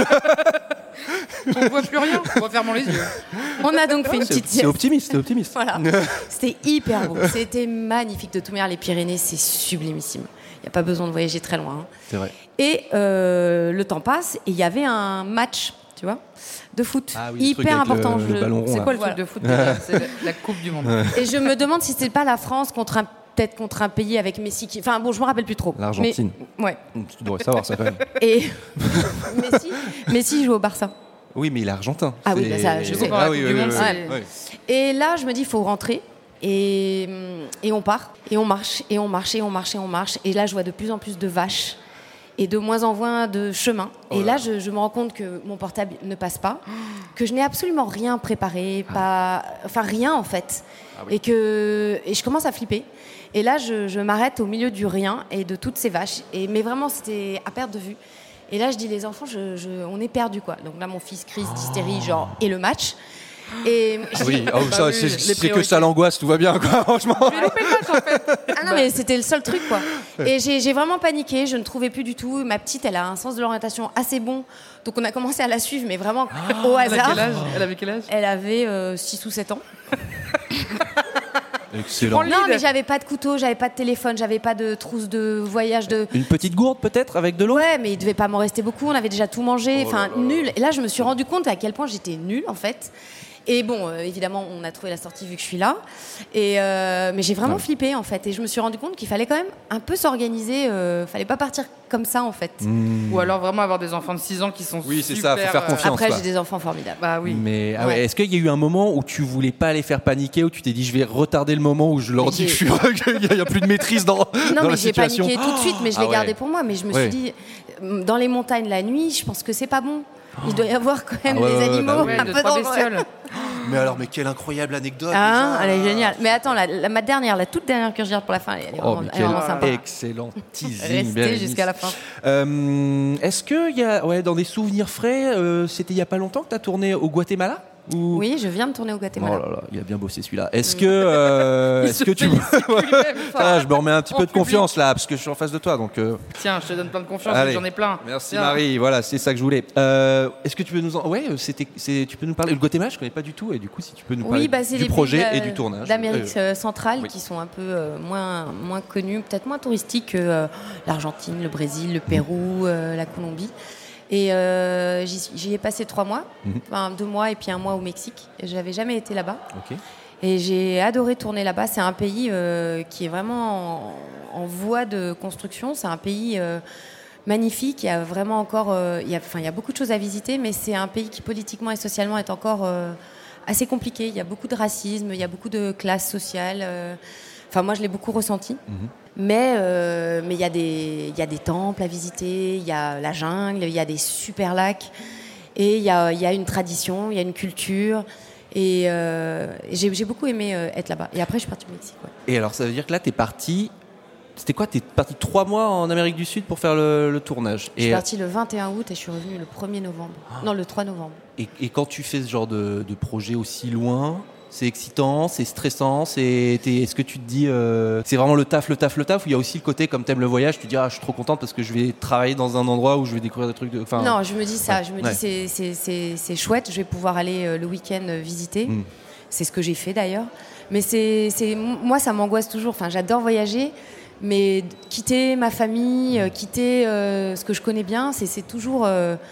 On voit plus rien, on va fermer les yeux. On a donc fait une petite sieste. C'est optimiste. Voilà. C'était hyper beau. C'était magnifique de Toumer, les Pyrénées, c'est sublimissime. Il n'y a pas besoin de voyager très loin. Hein. C'est vrai. Et le temps passe, et il y avait un match, tu vois, de foot. Ah oui, hyper important. Le ballon rond, c'est quoi le voilà. truc de foot déjà? C'est la Coupe du Monde. Et je me demande si c'était pas la France peut-être contre un pays avec Messi qui... Enfin bon, je me rappelle plus trop. L'Argentine. Mais, ouais. Tu devrais savoir ça quand même. Et Messi joue au Barça. Oui, mais il est argentin. Ah oui, bah ça, je sais. Ah oui, Ouais. Et là, je me dis, il faut rentrer. Et on part. Et on marche. Et on marche. Et on marche. Et on marche. Et là, je vois de plus en plus de vaches. Et de moins en moins de chemins. Et là, je me rends compte que mon portable ne passe pas. Que je n'ai absolument rien préparé. Enfin, rien, en fait. Ah oui. Et je commence à flipper. Et là, je m'arrête au milieu du rien et de toutes ces vaches. Mais vraiment, c'était à perte de vue. Et là, je dis, les enfants, on est perdus, quoi. Donc là, mon fils crise d'hystérie, genre, et le match. Et ça, c'est que ça l'angoisse, tout va bien, quoi, franchement. J'ai loupé le match, en fait. Ah non, mais c'était le seul truc, quoi. Et j'ai vraiment paniqué, je ne trouvais plus du tout. Ma petite, elle a un sens de l'orientation assez bon. Donc on a commencé à la suivre, mais vraiment au hasard. Elle avait quel âge? Elle avait 6 ou 7 ans. Excellent. Non, mais j'avais pas de couteau, j'avais pas de téléphone, j'avais pas de trousse de voyage. Une petite gourde peut-être avec de l'eau? Ouais, mais il devait pas m'en rester beaucoup, on avait déjà tout mangé, nul. Et là, je me suis rendu compte à quel point j'étais nulle, en fait. Et bon, évidemment, on a trouvé la sortie vu que je suis là. Mais j'ai vraiment flippé, en fait. Et je me suis rendu compte qu'il fallait quand même un peu s'organiser. Fallait pas partir comme ça, en fait. Ou alors vraiment avoir des enfants de 6 ans qui sont super... Oui, c'est ça, faut faire confiance. Après, j'ai des enfants formidables. Bah oui. Mais est-ce qu'il y a eu un moment où tu voulais pas les faire paniquer, où tu t'es dit je vais retarder le moment où je leur dis qu'il n'y a plus de maîtrise dans la situation? Non, mais j'ai paniqué tout de suite, mais je l'ai gardé pour moi. Mais je me suis dit, dans les montagnes la nuit, je pense que c'est pas bon. Il doit y avoir quand même des animaux un peu dangereux. Mais quelle incroyable anecdote. Elle est géniale. Mais attends, la toute dernière que je garde pour la fin, elle est vraiment sympa. Excellent teasing. Restez jusqu'à la fin. Est-ce qu'il y a, dans des souvenirs frais, c'était il y a pas longtemps que tu as tourné au Guatemala? Oui, je viens de tourner au Guatemala. Oh là là, il a bien bossé celui-là. Est-ce que tu... je me remets un petit peu de confiance là, parce que je suis en face de toi. Donc, Tiens, je te donne plein de confiance, j'en ai plein. Merci Marie, voilà, c'est ça que je voulais. Est-ce que tu peux nous tu peux nous parler? Le Guatemala, je connais pas du tout, et du coup, si tu peux nous parler du projet et du tournage. D'Amérique centrale, qui sont un peu moins connus, peut-être moins touristiques que l'Argentine, le Brésil, le Pérou, la Colombie. Et j'y ai passé 3 mois, 2 mois et puis 1 mois au Mexique. Et j'avais jamais été là-bas. Okay. Et j'ai adoré tourner là-bas. C'est un pays qui est vraiment en voie de construction. C'est un pays magnifique. Il y a vraiment encore, il y a beaucoup de choses à visiter, mais c'est un pays qui politiquement et socialement est encore assez compliqué. Il y a beaucoup de racisme, il y a beaucoup de classes sociales. Enfin, moi, je l'ai beaucoup ressenti. Mais il y a des temples à visiter, il y a la jungle, il y a des super lacs, et il y a une tradition, il y a une culture. Et j'ai beaucoup aimé être là-bas. Et après, je suis partie au Mexique. Ouais. Et alors, ça veut dire que là, t'es partie... C'était quoi? T'es partie 3 mois en Amérique du Sud pour faire le tournage? Je suis partie le 21 août et je suis revenue le 1er novembre. Non, le 3 novembre. Et quand tu fais ce genre de projet aussi loin... C'est excitant, c'est stressant, est-ce que tu te dis c'est vraiment le taf ou il y a aussi le côté comme t'aimes le voyage, tu te dis je suis trop contente parce que je vais travailler dans un endroit où je vais découvrir des trucs Non, je me dis ça, dis c'est chouette, je vais pouvoir aller le week-end visiter. C'est ce que j'ai fait d'ailleurs. Mais moi ça m'angoisse toujours, enfin j'adore voyager, mais quitter ma famille, quitter ce que je connais bien, c'est toujours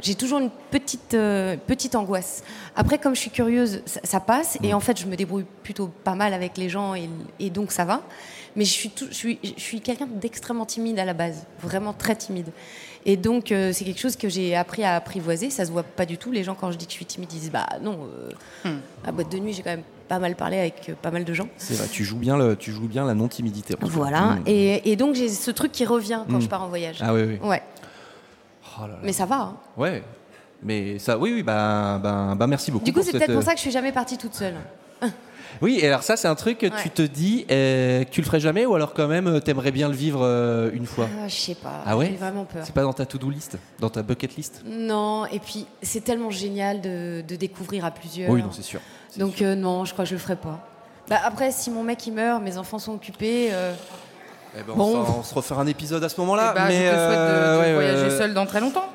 j'ai toujours une petite angoisse. Après, comme je suis curieuse, ça passe. Et en fait, je me débrouille plutôt pas mal avec les gens et donc ça va. Mais je suis quelqu'un d'extrêmement timide à la base, vraiment très timide. Et donc, c'est quelque chose que j'ai appris à apprivoiser. Ça se voit pas du tout. Les gens, quand je dis que je suis timide, ils disent bah non. À boîte de nuit, j'ai quand même pas mal parlé avec pas mal de gens. C'est vrai, tu joues bien la non-timidité. Voilà. Et donc, j'ai ce truc qui revient quand je pars en voyage. Ah oui. Ouais. Oh là là. Mais ça va. Hein. Ouais. Mais ça, oui, merci beaucoup. Du coup, c'est peut-être pour ça que je suis jamais partie toute seule. Oui, et alors ça, c'est un truc que tu te dis, que tu le ferais jamais, ou alors quand même, t'aimerais bien le vivre une fois. Je sais pas. Ah ouais. J'ai vraiment peur. C'est pas dans ta to-do list, dans ta bucket list. Non. Et puis, c'est tellement génial de découvrir à plusieurs. Oui, non, c'est sûr. Donc non, je crois que je le ferai pas. Bah, après, si mon mec il meurt, mes enfants sont occupés. On se refera un épisode à ce moment-là. Mais je te souhaite de voyager seul dans très longtemps.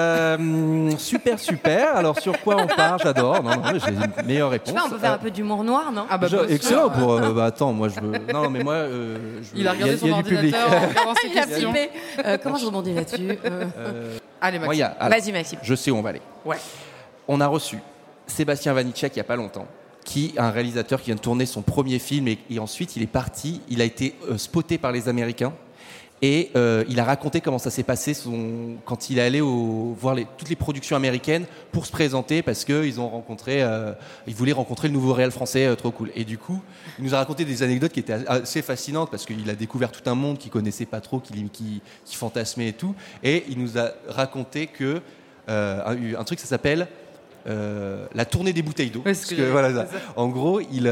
Super. Alors sur quoi on part? J'adore. Non, j'ai une meilleure réponse. Je sais pas, on peut faire un peu d'humour noir, non? Excellent pour. Attends, moi je veux. Non, mais moi. Il a regardé son ordinateur en regardant ses questions. Comment je rebondis là-dessus Allez, Maxime. Vas-y, Maxime. Je sais où on va aller. Ouais. On a reçu Sébastien Vanitschek il y a pas longtemps, qui est un réalisateur qui vient de tourner son premier film et ensuite il est parti, il a été spoté par les Américains et il a raconté comment ça s'est passé quand il est allé voir toutes les productions américaines pour se présenter parce qu'ils ont ils voulaient rencontrer le nouveau réal français trop cool. Et du coup, il nous a raconté des anecdotes qui étaient assez fascinantes parce qu'il a découvert tout un monde qu'il connaissait pas trop, qui fantasmait et tout. Et il nous a raconté que un truc ça s'appelle la tournée des bouteilles d'eau. En gros, il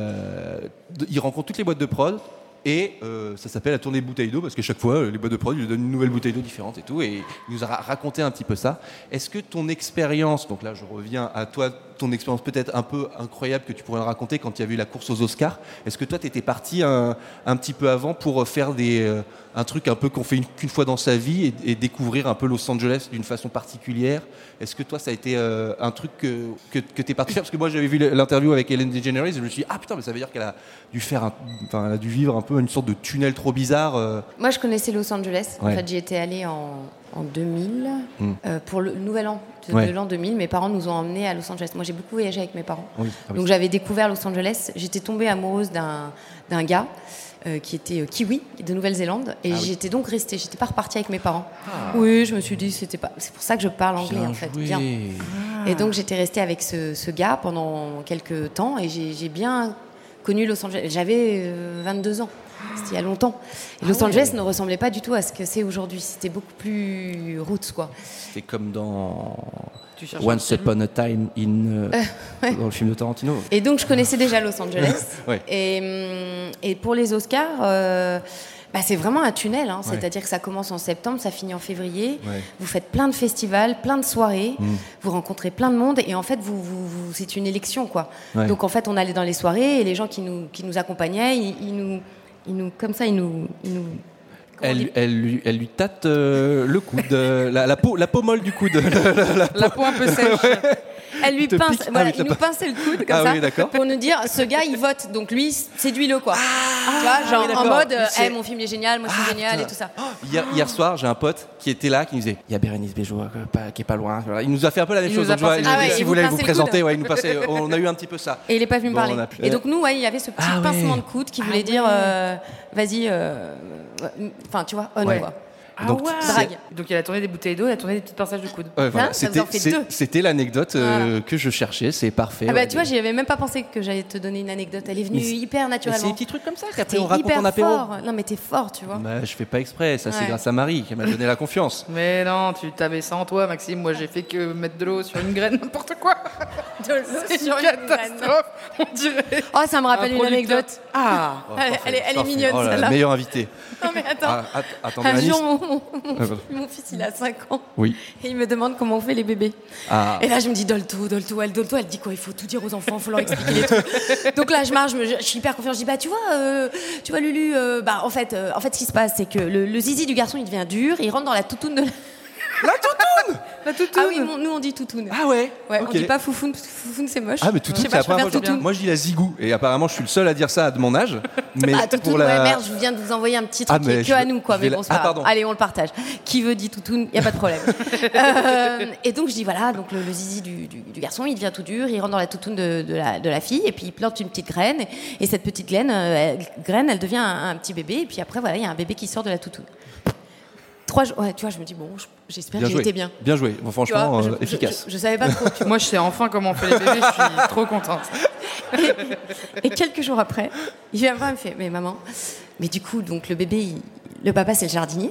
rencontre toutes les boîtes de prod et ça s'appelle la tournée des bouteilles d'eau parce que chaque fois, les boîtes de prod lui donnent une nouvelle bouteille d'eau différente et tout. Et il nous a raconté un petit peu ça. Est-ce que ton expérience, donc là je reviens à toi, ton expérience peut-être un peu incroyable que tu pourrais raconter quand il y avait eu la course aux Oscars, est-ce que toi tu étais parti un petit peu avant pour faire un truc un peu qu'on fait qu'une fois dans sa vie et découvrir un peu Los Angeles d'une façon particulière? Est-ce que toi ça a été un truc que tu es parti faire? Parce que moi j'avais vu l'interview avec Ellen DeGeneres et je me suis dit ah putain, mais ça veut dire qu'elle a dû elle a dû vivre un peu une sorte de tunnel trop bizarre. Moi je connaissais Los Angeles. En fait j'y étais allée en 2000 pour le nouvel an de l'an 2000. Mes parents nous ont emmenés à Los Angeles. Moi j'ai beaucoup voyagé avec mes parents. Donc j'avais découvert Los Angeles. J'étais tombée amoureuse d'un gars qui était kiwi de Nouvelle-Zélande et j'étais donc restée. J'étais pas repartie avec mes parents. Oui, je me suis dit c'est pour ça que je parle anglais en fait. Bien. Et donc j'étais restée avec ce gars pendant quelques temps et j'ai bien connu Los Angeles. J'avais 22 ans. C'était il y a longtemps. Et Los Angeles ne ressemblait pas du tout à ce que c'est aujourd'hui. C'était beaucoup plus roots, quoi. C'est comme dans Once Upon a Time dans le film de Tarantino. Et donc, je connaissais déjà Los Angeles. Et pour les Oscars, c'est vraiment un tunnel. Hein. C'est-à-dire que ça commence en septembre, ça finit en février. Vous faites plein de festivals, plein de soirées. Vous rencontrez plein de monde. Et en fait, c'est une élection, quoi. Donc, en fait, on allait dans les soirées et les gens qui nous accompagnaient, elle lui tâte le coude, la peau molle du coude. La peau un peu sèche. Elle lui pince, il nous pinçait le coude comme ça pour nous dire ce gars il vote, donc lui séduis-le quoi. En mode mon film est génial, moi je suis génial et tout ça. Hier soir j'ai un pote qui était là qui nous disait il y a Bérénice Bejo qui est pas loin. Il nous a fait un peu la même chose. Si vous voulez vous présenter, il nous passait. On a eu un petit peu ça. Et il est pas venu me parler. Et donc nous il y avait ce petit pincement de coude qui voulait dire vas-y, enfin tu vois, quoi. Donc, drague. Donc il a tourné des bouteilles d'eau, il a tourné des petits pinçages de coude. C'était l'anecdote que je cherchais, c'est parfait. Tu vois, j'y avais même pas pensé que j'allais te donner une anecdote. Elle est venue hyper naturellement. C'est des petits trucs comme ça qu'après on raconte en apéro. Non mais t'es fort, tu vois. Je fais pas exprès, ça c'est grâce à Marie qui m'a donné la confiance. Mais non, tu t'avais ça en toi, Maxime. Moi j'ai fait que mettre de l'eau sur une graine, n'importe quoi. De l'eau sur une catastrophe, on dirait. Oh, ça me rappelle une anecdote. Elle est mignonne celle-là. Meilleur invité. Non mais attends. Attendez, un jour, mon fils il a 5 ans. Oui. Et il me demande comment on fait les bébés. Et là je me dis Dolto. Elle dit quoi? Il faut tout dire aux enfants, il faut leur expliquer les trucs. Donc là je marche, je suis hyper confiante. Je dis tu vois Lulu, en fait ce qui se passe c'est que le zizi du garçon il devient dur, et il rentre dans la toutoune de La toutoune. Ah oui, nous on dit toutoune. Ah ouais. On dit pas foufoune parce que foufoune c'est moche. Ah mais toutoune c'est la première fois. Moi je dis la zigou et apparemment je suis le seul à dire ça de mon âge. Mais Toutoun, merde, je viens de vous envoyer un petit truc qui est que à nous, quoi. Mais bon, c'est pas grave. Allez, on le partage. Qui veut dit Toutoun, il y a pas de problème. Et donc je dis voilà, donc le zizi du garçon, il devient tout dur, il rentre dans la toutoune de la fille, et puis il plante une petite graine, et cette petite graine, elle devient un petit bébé, et puis après voilà, il y a un bébé qui sort de la toutoune. 3 jours, ouais, tu vois, je me dis bon, j'espère que j'ai été bien. Bien joué, bon, franchement, efficace. Je savais pas trop. Moi, je sais enfin comment on fait les bébés, je suis trop contente. Et quelques jours après, il vient me voir, il me fait mais maman, mais du coup, donc le bébé, le papa, c'est le jardinier.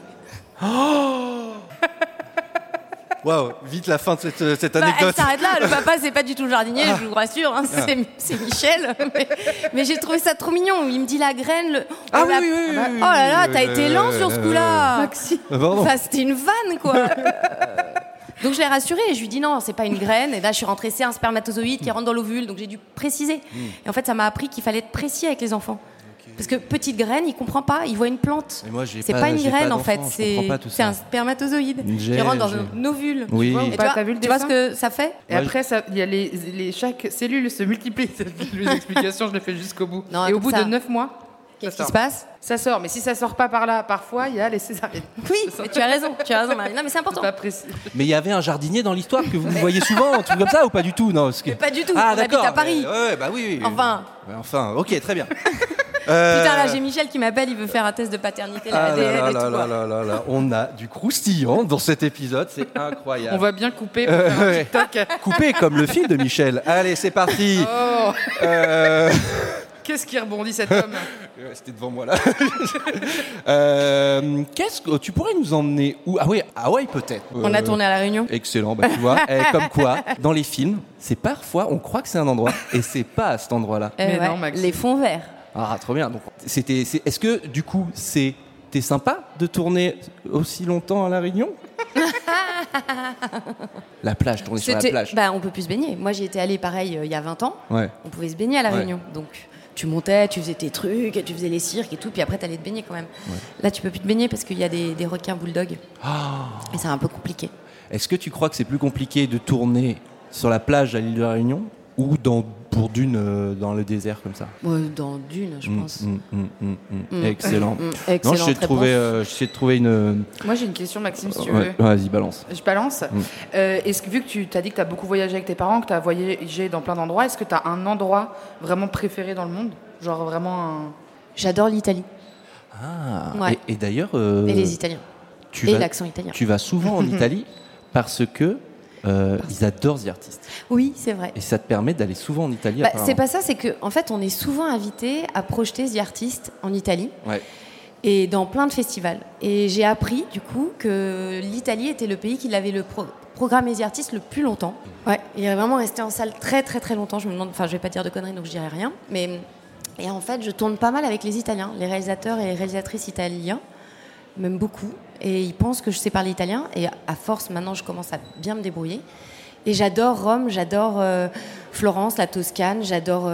Waouh, vite la fin de cette anecdote. Elle s'arrête là, le papa c'est pas du tout le jardinier, je vous rassure, hein, c'est Michel. Mais j'ai trouvé ça trop mignon, il me dit la graine. Oui. Oh là là, t'as été lent sur ce coup-là. Maxime. Enfin, c'était une vanne quoi. Donc je l'ai rassuré et je lui dis non, c'est pas une graine. Et là je suis rentrée, c'est un spermatozoïde qui rentre dans l'ovule, donc j'ai dû préciser. Et en fait ça m'a appris qu'il fallait être précis avec les enfants. Parce que petite graine, il comprend pas, il voit une plante. C'est pas une graine en fait, c'est un spermatozoïde qui rentre dans un ovule. Oui. Et tu vois ce que ça fait? Et après, il y a chaque cellule se multiplie. Les explications, je les fais jusqu'au bout. Non, et au bout de 9 mois, qu'est-ce qui se passe? Ça sort, mais si ça sort pas par là, parfois, il y a les césariennes. Oui, mais tu as raison, Marie. Non, mais c'est important. C'est pas précis. Mais il y avait un jardinier dans l'histoire que vous voyez souvent, un truc comme ça ou pas du tout? Non, mais pas du tout. Ah, on habite à Paris. Ouais, bah oui. Enfin, ok, très bien. Putain, là, j'ai Michel qui m'appelle, il veut faire un test de paternité, ADN et tout. On a du croustillant dans cet épisode, c'est incroyable. On va bien couper pour faire un TikTok. Couper comme le film de Michel. Allez, c'est parti. Qu'est-ce qui rebondit cet homme? C'était devant moi là. Qu'est-ce que tu pourrais nous emmener où? Ah oui, Hawaï peut-être. On a tourné à La Réunion. Excellent, bah tu vois. Comme quoi, dans les films, c'est parfois on croit que c'est un endroit et c'est pas à cet endroit-là. Mais non, Maxime. Les fonds verts. Ah, trop bien. Donc, est-ce que du coup, c'était sympa de tourner aussi longtemps à La Réunion? La plage, tourner sur la plage. Bah, on peut plus se baigner. Moi, j'y étais allée pareil il y a 20 ans. Ouais. On pouvait se baigner à La Réunion. Donc, tu montais, tu faisais tes trucs, tu faisais les cirques et tout, puis après, t'allais te baigner quand même. Ouais. Là, tu peux plus te baigner parce qu'il y a des requins bulldogs. Et c'est un peu compliqué. Est-ce que tu crois que c'est plus compliqué de tourner sur la plage à l'île de La Réunion ou pour Dune dans le désert comme ça? Dans Dune, je pense. Excellent. Excellent. Non, j'essaie de trouver une. Moi, j'ai une question, Maxime, si tu veux. Vas-y, balance. Je balance. Est-ce que, vu que tu t'as dit que tu as beaucoup voyagé avec tes parents, que tu as voyagé dans plein d'endroits, est-ce que tu as un endroit vraiment préféré dans le monde? Genre vraiment un... J'adore l'Italie. Ah, ouais. Et d'ailleurs... et les Italiens. L'accent italien. Tu vas souvent en Italie parce que ils adorent The Artist. Oui, c'est vrai. Et ça te permet d'aller souvent en Italie. C'est pas ça, c'est qu'en fait, on est souvent invité à projeter The Artist en Italie. Ouais. Et dans plein de festivals. Et j'ai appris, du coup, que l'Italie était le pays qui avait le programme The Artist le plus longtemps. Ouais, il est vraiment resté en salle très, très, très longtemps. Je me demande, enfin, je vais pas dire de conneries, donc je dirai rien. Et en fait, je tourne pas mal avec les Italiens, les réalisateurs et les réalisatrices italiens. Même beaucoup, et ils pensent que je sais parler italien, et à force maintenant je commence à bien me débrouiller, et j'adore Rome, j'adore Florence, la Toscane, j'adore,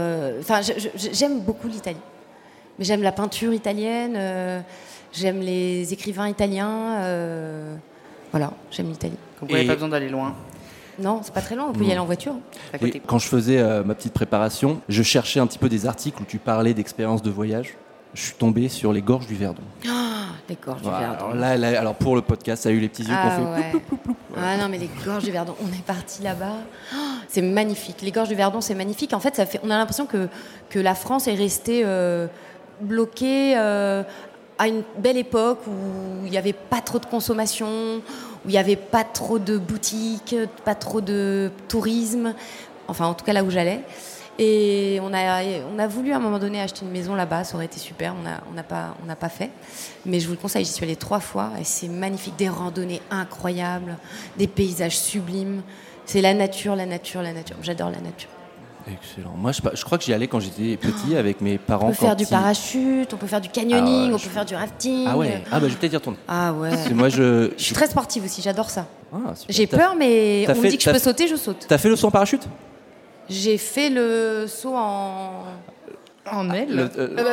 j'aime beaucoup l'Italie, mais j'aime la peinture italienne, j'aime les écrivains italiens, voilà, j'aime l'Italie. Donc vous n'avez pas besoin d'aller loin. Non, c'est pas très loin, on peut y aller en voiture. Et quand je faisais ma petite préparation, je cherchais un petit peu des articles où tu parlais d'expériences de voyage. Je suis tombé sur les gorges du Verdon. Les gorges du Verdon. Alors pour le podcast, ça a eu les petits yeux qu'on fait. Ouais. Ah non, mais les gorges du Verdon, on est parti là-bas. C'est magnifique. Les gorges du Verdon, c'est magnifique. En fait, on a l'impression que la France est restée bloquée à une belle époque où il n'y avait pas trop de consommation, où il n'y avait pas trop de boutiques, pas trop de tourisme. Enfin, en tout cas, là où j'allais. Et on a voulu à un moment donné acheter une maison là-bas, ça aurait été super, on n'a pas fait. Mais je vous le conseille, j'y suis allée 3 fois et c'est magnifique, des randonnées incroyables, des paysages sublimes. C'est la nature. J'adore la nature. Excellent. Moi, je crois que j'y allais quand j'étais petit avec mes parents. On peut faire du parachute, on peut faire du canyoning, on peut faire du rafting. Ah ouais. Ah bah je vais peut-être y retourner. Ah ouais. Parce que moi je suis très sportive aussi, j'adore ça. Ah, j'ai peur, mais on me dit que je peux sauter, je saute. T'as fait le saut en parachute? J'ai fait le saut en aile.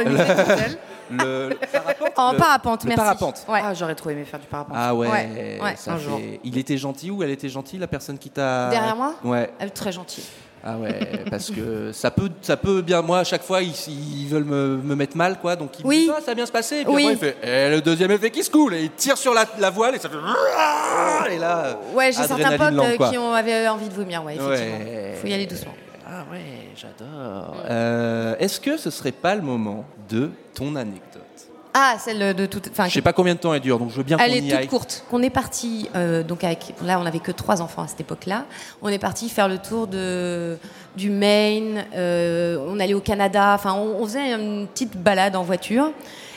Le parapente. En parapente, le merci. Parapente. Ouais. Ah, j'aurais trop aimé faire du parapente. Ah ouais. Ouais. Ça fait... Il était gentil ou elle était gentille, la personne qui t'a... Derrière moi? Ouais. Elle est très gentille. Ah ouais, parce que ça peut bien. Moi, à chaque fois, ils veulent me mettre mal, quoi. Donc ils me disent, ça va bien se passer. Et puis après, il fait, le deuxième effet qui se coule. Et il tire sur la voile et ça fait. Et là, ouais, j'ai certains potes lente, qui avaient envie de vomir, effectivement. Faut y aller doucement. Ah ouais, j'adore. Est-ce que ce serait pas le moment de ton anecdote? Ah, celle de toute. Je sais pas combien de temps elle dure, donc je veux bien qu'on y aille. Elle est toute courte. On est parti, donc là, on n'avait que 3 enfants à cette époque-là. On est parti faire le tour du Maine. On allait au Canada. Enfin, on faisait une petite balade en voiture.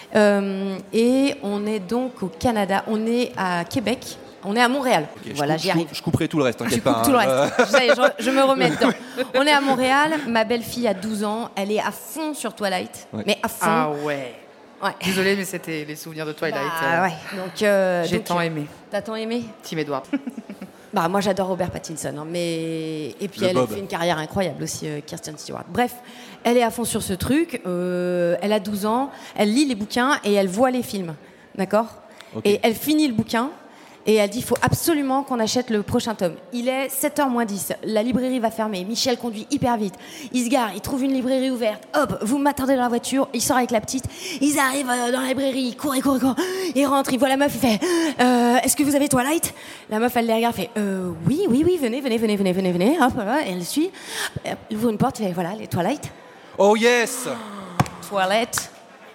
Et on est donc au Canada. On est à Québec. On est à Montréal. Okay, voilà, j'y arrive. Je couperai tout le reste, t'inquiète pas. Tout le reste. Je me remets dedans. On est à Montréal. Ma belle-fille a 12 ans. Elle est à fond sur Twilight. Ouais. Mais à fond. Ah ouais. Ouais. Désolée, mais c'était les souvenirs de Twilight. Ouais. Donc, j'ai tant aimé. T'as tant aimé? Tim Edward. Moi, j'adore Robert Pattinson. Hein, et puis, elle a fait une carrière incroyable aussi, Kristen Stewart. Bref, elle est à fond sur ce truc. Elle a 12 ans. Elle lit les bouquins et elle voit les films. D'accord? Okay. Et elle finit le bouquin. Et elle dit, il faut absolument qu'on achète le prochain tome. Il est 7h moins 10. La librairie va fermer. Michel conduit hyper vite. Il se gare, il trouve une librairie ouverte. Hop, vous m'attendez dans la voiture. Il sort avec la petite. Ils arrivent dans la librairie. Il court. Il rentre, il voit la meuf. Il fait, est-ce que vous avez Twilight? La meuf, elle les regarde. Fait, oui, venez. Hop, voilà. Et elle suit. Elle ouvre une porte. Elle fait, voilà, les Twilight. Oh yes. Twilight.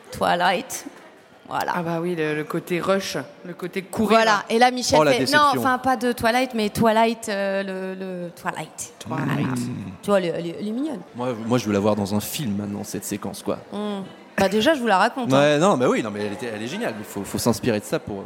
Voilà. Ah bah oui, le côté rush, le côté courir. Voilà, et là Michel fait, non, enfin pas de Twilight, mais Twilight, le Twilight. Tu vois, elle est mignonne. Moi, je veux la voir dans un film maintenant, cette séquence, quoi. Bah déjà, je vous la raconte. Ouais, non, mais oui, non, mais elle est géniale. Il faut s'inspirer de ça pour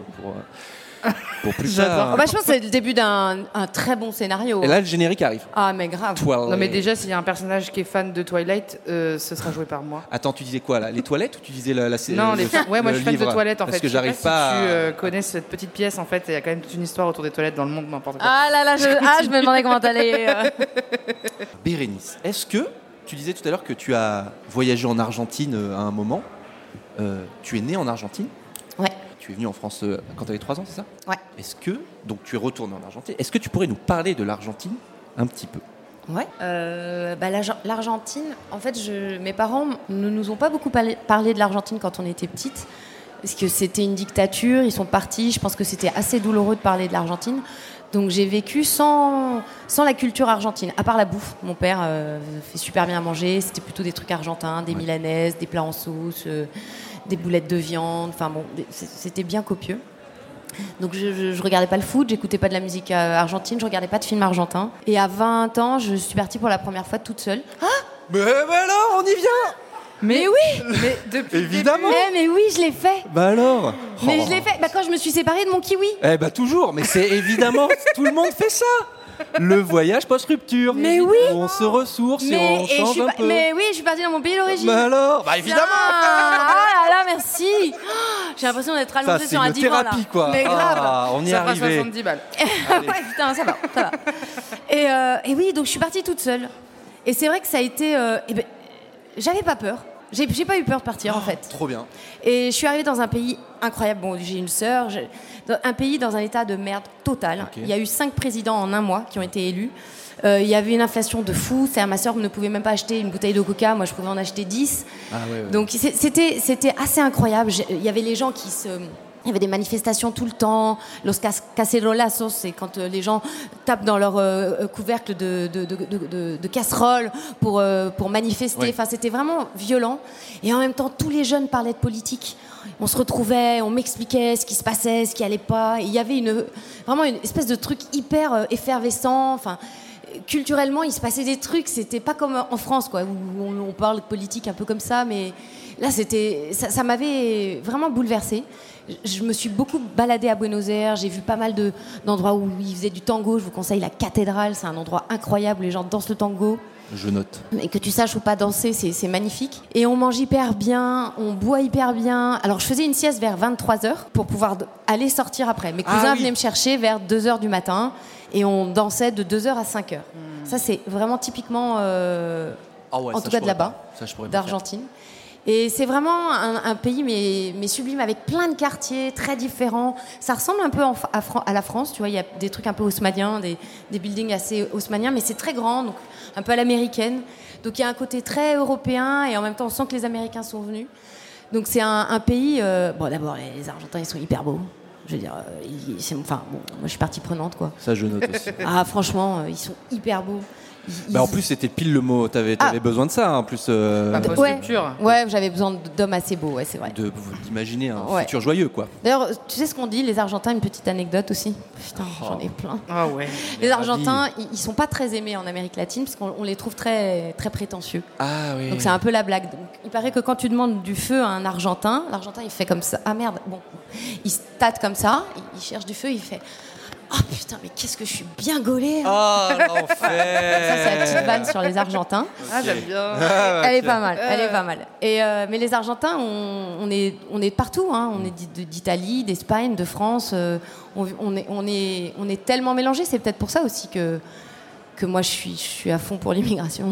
plus tard. Je pense que c'est le début d'un très bon scénario. Et là, le générique arrive. Ah, mais grave. Non, mais déjà, s'il y a un personnage qui est fan de Twilight, ce sera joué par moi. Attends, tu disais quoi là? Les toilettes ou tu disais la série? Non, moi je suis fan de toilettes en fait. Parce que j'arrive pas. Si tu connais cette petite pièce, en fait, il y a quand même toute une histoire autour des toilettes dans le monde, n'importe quoi. Ah là là, je me demandais comment t'allais. Bérénice, est-ce que tu disais tout à l'heure que tu as voyagé en Argentine à un moment? Tu es née en Argentine? Ouais. Tu es venue en France quand tu avais 3 ans, c'est ça? Ouais. Est-ce que, donc tu es retournée en Argentine, est-ce que tu pourrais nous parler de l'Argentine un petit peu? Ouais. L'Argentine, en fait, mes parents ne nous ont pas beaucoup parlé de l'Argentine quand on était petite, parce que c'était une dictature, ils sont partis, je pense que c'était assez douloureux de parler de l'Argentine. Donc j'ai vécu sans la culture argentine, à part la bouffe. Mon père fait super bien à manger, c'était plutôt des trucs argentins, des milanaises, des plats en sauce, des boulettes de viande, enfin bon, c'était bien copieux. Donc je regardais pas le foot, j'écoutais pas de la musique argentine, je regardais pas de films argentins. Et à 20 ans, je suis partie pour la première fois toute seule. Ah, mais alors, on y vient. Mais oui. Mais depuis évidemment. Mais oui, je l'ai fait. Bah alors. Mais je l'ai fait. Quand je me suis séparée de mon kiwi. Toujours. Mais c'est évidemment, tout le monde fait ça. Le voyage post-rupture. Mais oui. On se ressource et on change un peu. Mais oui, je suis partie dans mon pays d'origine. Bah alors. Bah évidemment. Ah là, merci. J'ai l'impression d'être allongée sur un divan là. C'est une thérapie quoi. Mais grave. On y est arrivé. Ça fera 70 balles. Ouais, putain, ça va. Et oui, donc je suis partie toute seule. Et c'est vrai que ça a été. J'avais pas peur. J'ai pas eu peur de partir en fait. Trop bien. Et je suis arrivée dans un pays incroyable. Bon, j'ai une sœur. Un pays dans un état de merde total. Okay. Il y a eu 5 présidents en un mois qui ont été élus. Il y avait une inflation de fou. C'est-à-dire, ma sœur ne pouvait même pas acheter une bouteille de coca. Moi, je pouvais en acheter 10. Ouais. Donc c'était assez incroyable. Il y avait les gens qui se... Il y avait des manifestations tout le temps. Los cacerolazos, c'est quand les gens tapent dans leur couvercle de casserole pour manifester. Ouais. Enfin, c'était vraiment violent. Et en même temps, tous les jeunes parlaient de politique. On se retrouvait, on m'expliquait ce qui se passait, ce qui allait pas. Et il y avait vraiment une espèce de truc hyper effervescent. Enfin, culturellement, il se passait des trucs. C'était pas comme en France, quoi, où on parle de politique un peu comme ça, mais là, ça m'avait vraiment bouleversée. Je me suis beaucoup baladée à Buenos Aires, j'ai vu pas mal d'endroits où ils faisaient du tango. Je vous conseille la cathédrale, c'est un endroit incroyable, les gens dansent le tango. Je note. Et que tu saches ou pas danser, c'est magnifique. Et on mange hyper bien, on boit hyper bien. Alors je faisais une sieste vers 23h pour pouvoir aller sortir après. Mes cousins venaient me chercher vers 2h du matin et on dansait de 2h à 5h. Ça c'est vraiment typiquement, en tout cas de là-bas, d'Argentine. Et c'est vraiment un pays mais sublime, avec plein de quartiers très différents. Ça ressemble un peu à la France, tu vois, il y a des trucs un peu haussmanniens, des buildings assez haussmanniens, mais c'est très grand, donc un peu à l'américaine. Donc il y a un côté très européen et en même temps on sent que les Américains sont venus. Donc c'est un pays... bon, d'abord, les Argentins, ils sont hyper beaux. Je veux dire, moi je suis partie prenante, quoi. Ça, je note aussi. Ah, franchement, ils sont hyper beaux. En plus, c'était pile le mot. T'avais besoin de ça, en plus. Ouais, j'avais besoin d'hommes assez beaux, ouais, c'est vrai. D'imaginer un futur joyeux, quoi. D'ailleurs, tu sais ce qu'on dit, les Argentins, une petite anecdote aussi. Putain, j'en ai plein. Ah ouais. Les Argentins, ils sont pas très aimés en Amérique latine parce qu'on les trouve très, très prétentieux. Ah oui. Donc c'est un peu la blague. Donc, il paraît que quand tu demandes du feu à un Argentin, l'Argentin il fait comme ça. Ah merde, bon. Il se tâte comme ça, il cherche du feu, il fait. Oh putain, mais qu'est-ce que je suis bien gaulé. Oh l'enfer. Ça, c'est la petite vanne sur les Argentins. Ah, j'aime bien. Elle est pas mal, elle est pas mal. Et mais les Argentins, on est partout, hein. On est d'Italie, d'Espagne, de France. On est tellement mélangés. C'est peut-être pour ça aussi que moi je suis à fond pour l'immigration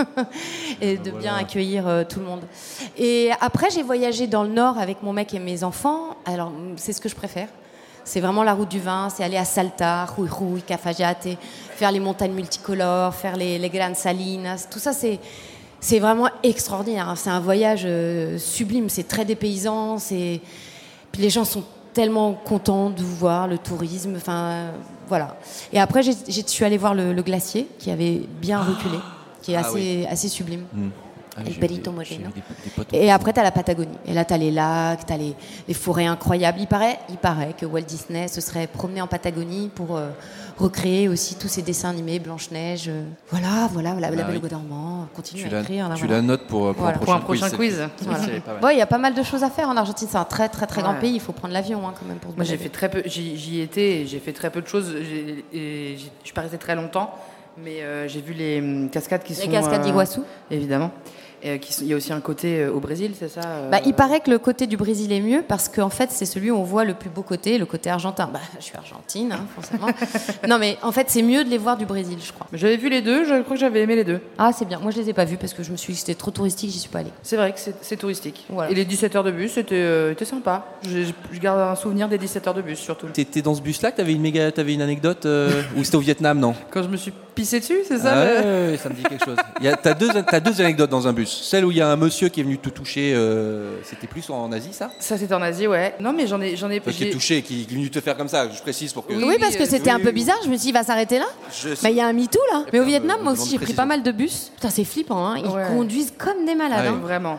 et de bien accueillir tout le monde. Et après, j'ai voyagé dans le Nord avec mon mec et mes enfants. Alors, c'est ce que je préfère. C'est vraiment la route du vin, c'est aller à Salta, Jujuy, Cafayate, faire les montagnes multicolores, faire les Grandes Salinas. Tout ça, c'est vraiment extraordinaire. C'est un voyage sublime, c'est très dépaysant. Puis les gens sont tellement contents de vous voir, le tourisme, enfin voilà. Et après, je suis allée voir le glacier qui avait bien reculé, qui est assez sublime. El Perito Moreno. Et après, t'as la Patagonie. Et là, t'as les lacs, t'as les forêts incroyables. Il paraît que Walt Disney se serait promené en Patagonie pour recréer aussi tous ses dessins animés, Blanche-Neige. Voilà, La Belle au Bois dormant. Continue à écrire. Tu la notes pour un prochain quiz. Il y a pas mal de choses à faire en Argentine. C'est un très, très, très grand pays. Il faut prendre l'avion quand même pour se balader. Moi, j'ai fait très peu. J'y étais. J'ai fait très peu de choses. Je suis pas restée très longtemps. Mais j'ai vu les cascades qui sont... Les cascades d'Iguassou. Évidemment. Il y a aussi un côté au Brésil, c'est ça Il paraît que le côté du Brésil est mieux parce qu'en fait, c'est celui où on voit le plus beau côté, le côté argentin. Je suis argentine, hein, forcément. Non, mais en fait, c'est mieux de les voir du Brésil, je crois. J'avais vu les deux, je crois que j'avais aimé les deux. Ah, c'est bien. Moi, je les ai pas vus parce que je me suis dit que c'était trop touristique, j'y suis pas allée. C'est vrai que c'est touristique. Voilà. Et les 17 heures de bus, c'était sympa. Je garde un souvenir des 17 heures de bus, surtout. T'étais dans ce bus-là, que t'avais une anecdote ou c'était au Vietnam, non? Quand je me suis pissé dessus, c'est ça? Ouais, ça me dit quelque chose. T'as deux anecdotes dans un bus. Celle où il y a un monsieur qui est venu te toucher, c'était plus en Asie, ça? Ça, c'était en Asie, ouais. Non, mais j'en ai qui est touché, qui est venu te faire comme ça, je précise pour que... Oui, parce que c'était un peu bizarre. Je me suis dit, il va s'arrêter là. Mais il y a un MeToo là. Mais au Vietnam, moi aussi, j'ai pris pas mal de bus. Putain, c'est flippant, hein. Ils conduisent comme des malades. Ah, vraiment.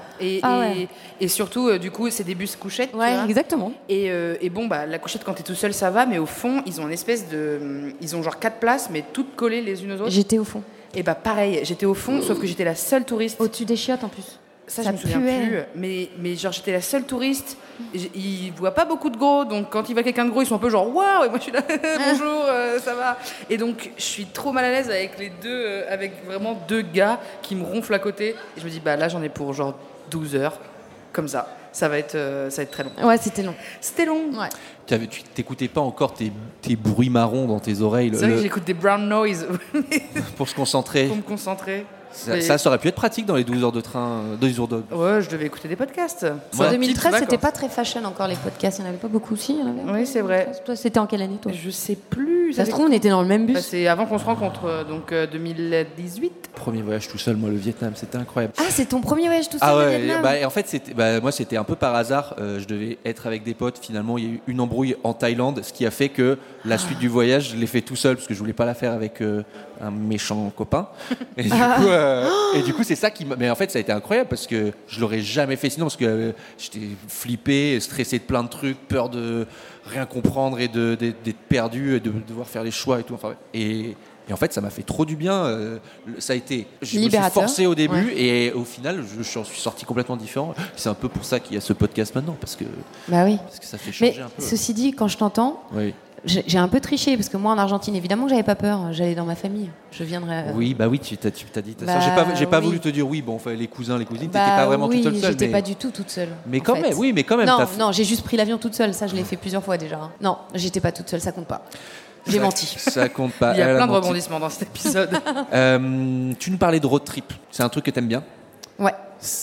Et surtout, du coup, c'est des bus couchettes. Ouais, exactement. Et bon, la couchette, quand t'es tout seul, ça va, mais au fond, ils ont une espèce de... Ils ont genre 4 places, mais toutes collées les unes aux autres. J'étais au fond. Et pareil, j'étais au fond, sauf que j'étais la seule touriste. Au-dessus des chiottes en plus. Ça, je me souviens plus. Mais genre, j'étais la seule touriste. Ils voient pas beaucoup de gros, donc quand ils voient quelqu'un de gros, ils sont un peu genre waouh, et moi je suis là, bonjour, ça va. Et donc, je suis trop mal à l'aise avec les deux, avec vraiment 2 gars qui me ronflent à côté. Et je me dis, là, j'en ai pour genre 12 heures, comme ça. Ça va être très long. Ouais, c'était long. C'était long. Ouais. Tu t'écoutais pas encore tes bruits marrons dans tes oreilles. C'est vrai que j'écoute des brown noise. Pour se concentrer. Pour me concentrer. Ça aurait pu être pratique dans les 12 heures de train. 2 jours de... Ouais, je devais écouter des podcasts. En 2013, c'était pas très fashion encore les podcasts. Il n'y en avait pas beaucoup aussi. Oui, c'est vrai. Toi, c'était en quelle année, toi? Je sais plus. Ça se trouve, on était dans le même bus. C'est avant qu'on se rencontre, donc 2018. Premier voyage tout seul, moi, le Vietnam, c'était incroyable. Ah, c'est ton premier voyage tout seul au Vietnam? En fait, moi, c'était un peu par hasard. Je devais être avec des potes. Finalement, il y a eu une embrouille en Thaïlande, ce qui a fait que la suite du voyage, je l'ai fait tout seul parce que je voulais pas la faire avec un méchant copain. Et du coup, c'est ça qui m'a... Mais en fait, ça a été incroyable parce que je l'aurais jamais fait sinon parce que j'étais flippé, stressé de plein de trucs, peur de rien comprendre et d'être perdu et de devoir faire les choix et tout. Enfin, et en fait, ça m'a fait trop du bien. Ça a été... Je me suis forcé au début et au final, je suis sorti complètement différent. C'est un peu pour ça qu'il y a ce podcast maintenant parce que ça fait changer un peu. Ceci dit, quand je t'entends... Oui. J'ai un peu triché parce que moi en Argentine évidemment que j'avais pas peur, j'allais dans ma famille, je viendrais. Oui tu t'as dit ça. J'ai pas voulu te dire les cousins, les cousines, t'étais pas vraiment toute seule. J'étais pas du tout toute seule. Mais quand même. Non, j'ai juste pris l'avion toute seule, ça je l'ai fait plusieurs fois déjà. Hein. Non, j'étais pas toute seule, ça compte pas. J'ai menti. Ça compte pas. Il y a plein de rebondissements dans cet épisode. Tu nous parlais de road trip, c'est un truc que t'aimes bien? Ouais.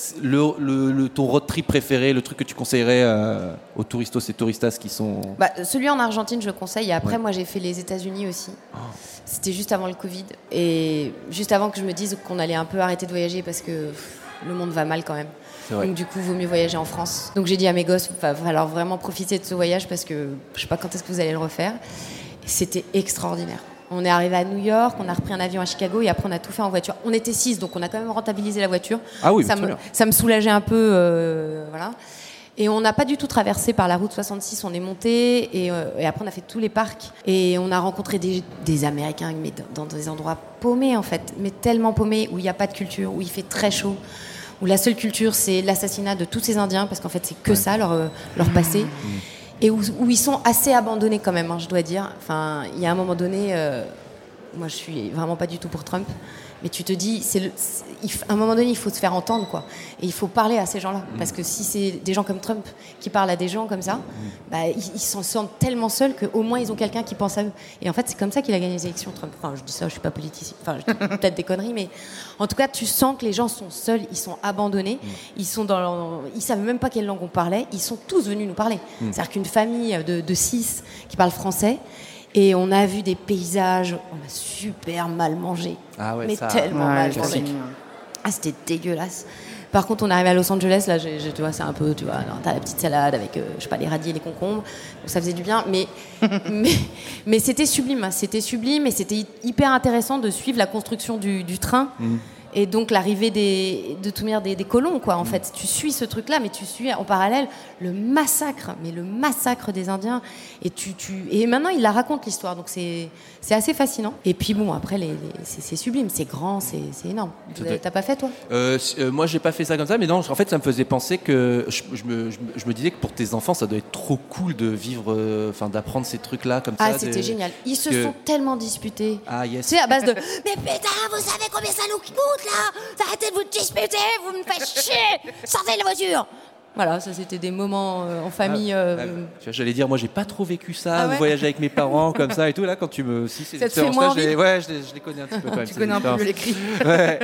Ton road trip préféré, le truc que tu conseillerais aux touristos et touristas qui sont... Celui en Argentine, je le conseille. Et après, moi, j'ai fait les États-Unis aussi. C'était juste avant le Covid. Et juste avant que je me dise qu'on allait un peu arrêter de voyager parce que le monde va mal quand même. Donc du coup, il vaut mieux voyager en France. Donc j'ai dit à mes gosses, il va falloir vraiment profiter de ce voyage parce que je sais pas quand est-ce que vous allez le refaire. Et c'était extraordinaire. On est arrivé à New York, on a repris un avion à Chicago et après on a tout fait en voiture. On était 6, donc on a quand même rentabilisé la voiture. Ah oui, ça me soulageait un peu, voilà. Et on n'a pas du tout traversé par la route 66, on est monté et après on a fait tous les parcs et on a rencontré des Américains, mais dans des endroits paumés en fait, mais tellement paumés où il n'y a pas de culture, où il fait très chaud, où la seule culture c'est l'assassinat de tous ces Indiens parce qu'en fait c'est que ça leur passé. Et où ils sont assez abandonnés quand même, je dois dire. Enfin, il y a un moment donné, moi je suis vraiment pas du tout pour Trump, mais tu te dis, à un moment donné, il faut se faire entendre, quoi. Et il faut parler à ces gens-là. Parce que si c'est des gens comme Trump qui parlent à des gens comme ça, ils s'en sentent tellement seuls qu'au moins ils ont quelqu'un qui pense à eux. Et en fait, c'est comme ça qu'il a gagné les élections, Trump. Enfin, je dis ça, je suis pas politicien. Enfin, je dis peut-être des conneries, mais en tout cas, tu sens que les gens sont seuls, ils sont abandonnés, ils savent même pas quelle langue on parlait, ils sont tous venus nous parler. C'est-à-dire qu'une famille de 6 qui parle français, et on a vu des paysages, on a super mal mangé. Ah ouais, mais ça, tellement mal mangé. Ah, c'était dégueulace. Par contre, on est arrivé à Los Angeles, là, tu vois, c'est un peu, tu vois, t'as la petite salade avec, je sais pas, les radis et les concombres, donc ça faisait du bien, mais c'était sublime, et c'était hyper intéressant de suivre la construction du train. Et donc l'arrivée des colons, quoi. En fait, tu suis ce truc-là, mais tu suis en parallèle le massacre des Indiens. Et maintenant, il la raconte l'histoire, donc c'est assez fascinant. Et puis bon, après, c'est sublime, c'est grand, c'est énorme. T'as pas fait, toi ? Moi, j'ai pas fait ça comme ça, mais non. En fait, ça me faisait penser que je me disais que pour tes enfants, ça doit être trop cool de vivre, d'apprendre ces trucs-là comme ça. Ah, c'était génial. Ils se sont tellement disputés. Ah yes. Tu sais, à base de mais putain, vous savez combien ça nous coûte là ? Arrêtez de vous disputer, vous me faites chier. Sortez de la voiture. Voilà, ça c'était des moments en famille. J'allais dire, moi j'ai pas trop vécu ça, voyager avec mes parents comme ça et tout. Là, quand tu me, si c'est ça te fait moins envie. Je les connais un petit peu quand même. Tu connais un peu les cris. Ouais.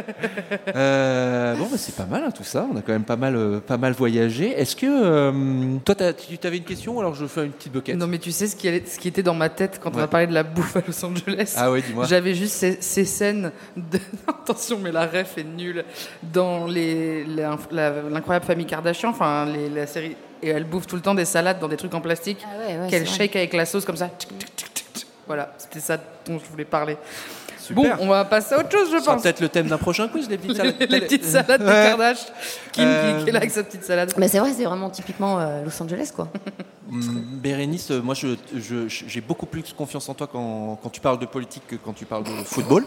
Bon, c'est pas mal tout ça. On a quand même pas mal voyagé. Est-ce que toi, tu avais une question ou alors je fais une petite bucket ? Non, mais tu sais ce qui était dans ma tête quand on a parlé de la bouffe à Los Angeles. Ah ouais, dis-moi. J'avais juste ces scènes de attention, mais la ref est nulle dans l'incroyable famille Kardashian. Enfin. La série, et elle bouffe tout le temps des salades dans des trucs en plastique qu'elle shake avec la sauce comme ça. Voilà, c'était ça dont je voulais parler. Super. Bon, on va passer à autre chose, je pense. Peut-être le thème d'un prochain quiz, les petites salades. Les petites salades de Kardashian. Kim qui est là avec sa petite salade. Mais c'est vrai, c'est vraiment typiquement Los Angeles, quoi. Bérénice, moi j'ai beaucoup plus confiance en toi quand tu parles de politique que quand tu parles de football.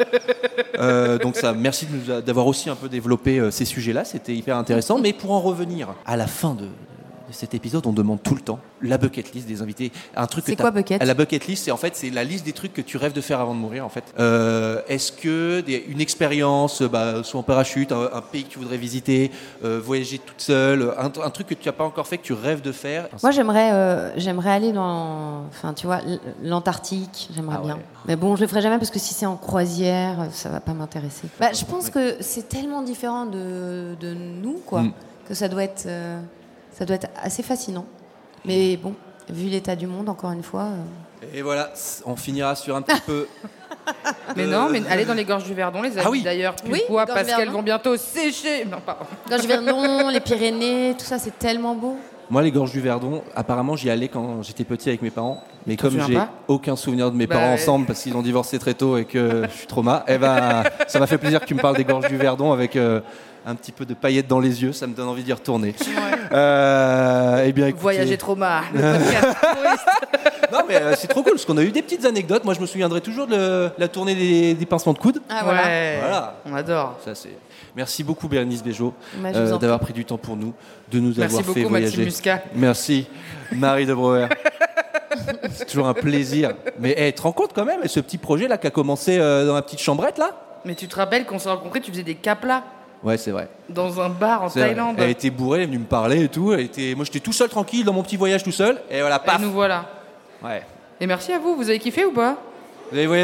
Donc merci d'avoir aussi un peu développé ces sujets-là, c'était hyper intéressant. Mais pour en revenir à la fin de cet épisode, on demande tout le temps la bucket list des invités. C'est quoi bucket ? La bucket list, c'est la liste des trucs que tu rêves de faire avant de mourir, en fait. Est-ce que une expérience, soit en parachute, un pays que tu voudrais visiter, voyager toute seule, un truc que tu n'as pas encore fait, que tu rêves de faire ? Moi, j'aimerais aller dans, tu vois, l'Antarctique. J'aimerais bien. Ouais. Mais bon, je le ferai jamais parce que si c'est en croisière, ça va pas m'intéresser. Je pense que c'est tellement différent de nous, quoi, que ça doit être assez fascinant. Mais bon, vu l'état du monde, encore une fois... Et voilà, on finira sur un petit peu... Mais non, mais allez dans les gorges du Verdon, les amis, d'ailleurs. Pourquoi ? Parce qu'elles vont bientôt sécher. Non, pardon. Gorges du Verdon, les Pyrénées, tout ça, c'est tellement beau. Moi, les gorges du Verdon, apparemment, j'y allais quand j'étais petit avec mes parents. Mais comme j'ai aucun souvenir de mes parents ensemble parce qu'ils ont divorcé très tôt et que je suis trauma, ça m'a fait plaisir que tu me parles des gorges du Verdon avec... un petit peu de paillettes dans les yeux, ça me donne envie d'y retourner. Ouais. Bien, écoutez... Voyager trauma, le podcast touriste. Non, mais c'est trop cool parce qu'on a eu des petites anecdotes. Moi, je me souviendrai toujours de la tournée des pincements de coude. Ah voilà. On adore. Ça, merci beaucoup, Bérénice Bejo, d'avoir pris du temps pour nous, de nous avoir fait voyager. Merci beaucoup, Maxime Muscat. Merci, Marie de Brouwer. C'est toujours un plaisir. Mais tu te rends compte quand même, ce petit projet là qui a commencé dans la petite chambrette là. Mais tu te rappelles qu'on s'est rencontrés, tu faisais des caplas. Ouais, c'est vrai. Dans un bar en Thaïlande. Elle était bourrée, elle est venue me parler et tout. Moi, j'étais tout seul, tranquille, dans mon petit voyage tout seul. Et voilà, paf. Et nous voilà. Ouais. Et merci à vous. Vous avez kiffé ou pas ? Vous avez voyagé ?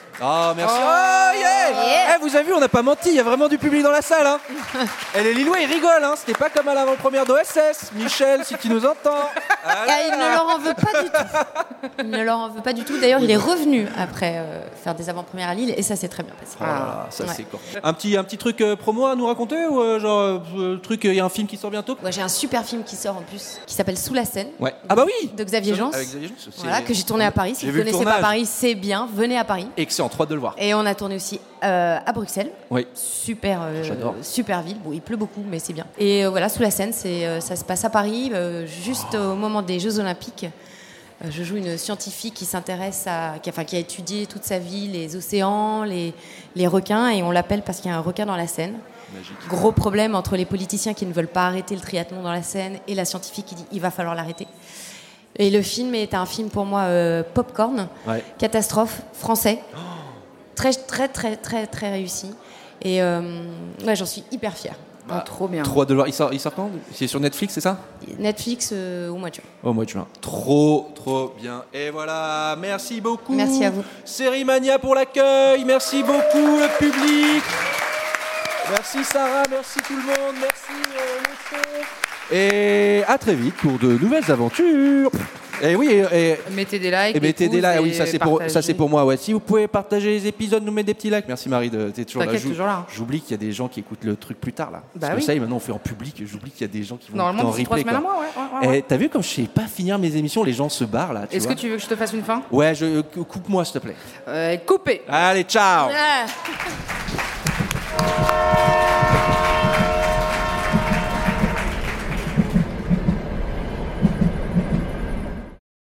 Ah, merci. Oh, yeah. Vous avez vu, on n'a pas menti, il y a vraiment du public dans la salle. Hein. Et les Lillois, ils rigolent. Hein. C'était pas comme à l'avant-première d'OSS. Michel, si tu nous entends. Il ne leur en veut pas du tout. Il ne leur en veut pas du tout. D'ailleurs, il est revenu après faire des avant-premières à Lille et ça s'est très bien passé. Ah, ça c'est cool. Un petit truc promo à nous raconter ou il y a un film qui sort bientôt? Ouais, j'ai un super film qui sort en plus, qui s'appelle Sous la Seine. Ouais. Ah bah oui. De Xavier Jeance. Avec Xavier Jeance. Voilà, que j'ai tourné à Paris. Si vous ne connaissez pas Paris, c'est bien. Venez à Paris. Excellent, trop hâte de le voir. Et on a tourné aussi à Bruxelles. Oui. Super ville. Bon, il pleut beaucoup, mais c'est bien. Et voilà, Sous la Seine, ça se passe à Paris, juste au moment des Jeux Olympiques. Je joue une scientifique qui s'intéresse qui a étudié toute sa vie les océans, les requins, et on l'appelle parce qu'il y a un requin dans la Seine. Magique. Gros problème entre les politiciens qui ne veulent pas arrêter le triathlon dans la Seine et la scientifique qui dit il va falloir l'arrêter. Et le film est un film pour moi popcorn, catastrophe, français, très très très très très réussi. Et j'en suis hyper fière. Trop bien. Trop de voir. Il sort quand? C'est sur Netflix, c'est ça? Netflix au mois de juin. Au mois de juin. Trop bien. Et voilà, merci beaucoup. Merci à vous. Série Mania pour l'accueil. Merci beaucoup le public. Merci Sarah, merci tout le monde, merci monsieur. Et à très vite pour de nouvelles aventures. Et oui, mettez des likes. Et mettez des likes. Oui, ça c'est pour moi. Ouais. Si vous pouvez partager les épisodes, nous mettre des petits likes. Merci Marie, t'es toujours là. Toujours là. J'oublie qu'il y a des gens qui écoutent le truc plus tard là. Parce que ça, maintenant on fait en public. J'oublie qu'il y a des gens qui vont normalement en replay. 3 semaines à moi, ouais. Et t'as vu comme je sais pas finir mes émissions, les gens se barrent là. Est-ce que tu veux que je te fasse une fin? Ouais, coupe-moi s'il te plaît. Coupez. Allez, ciao.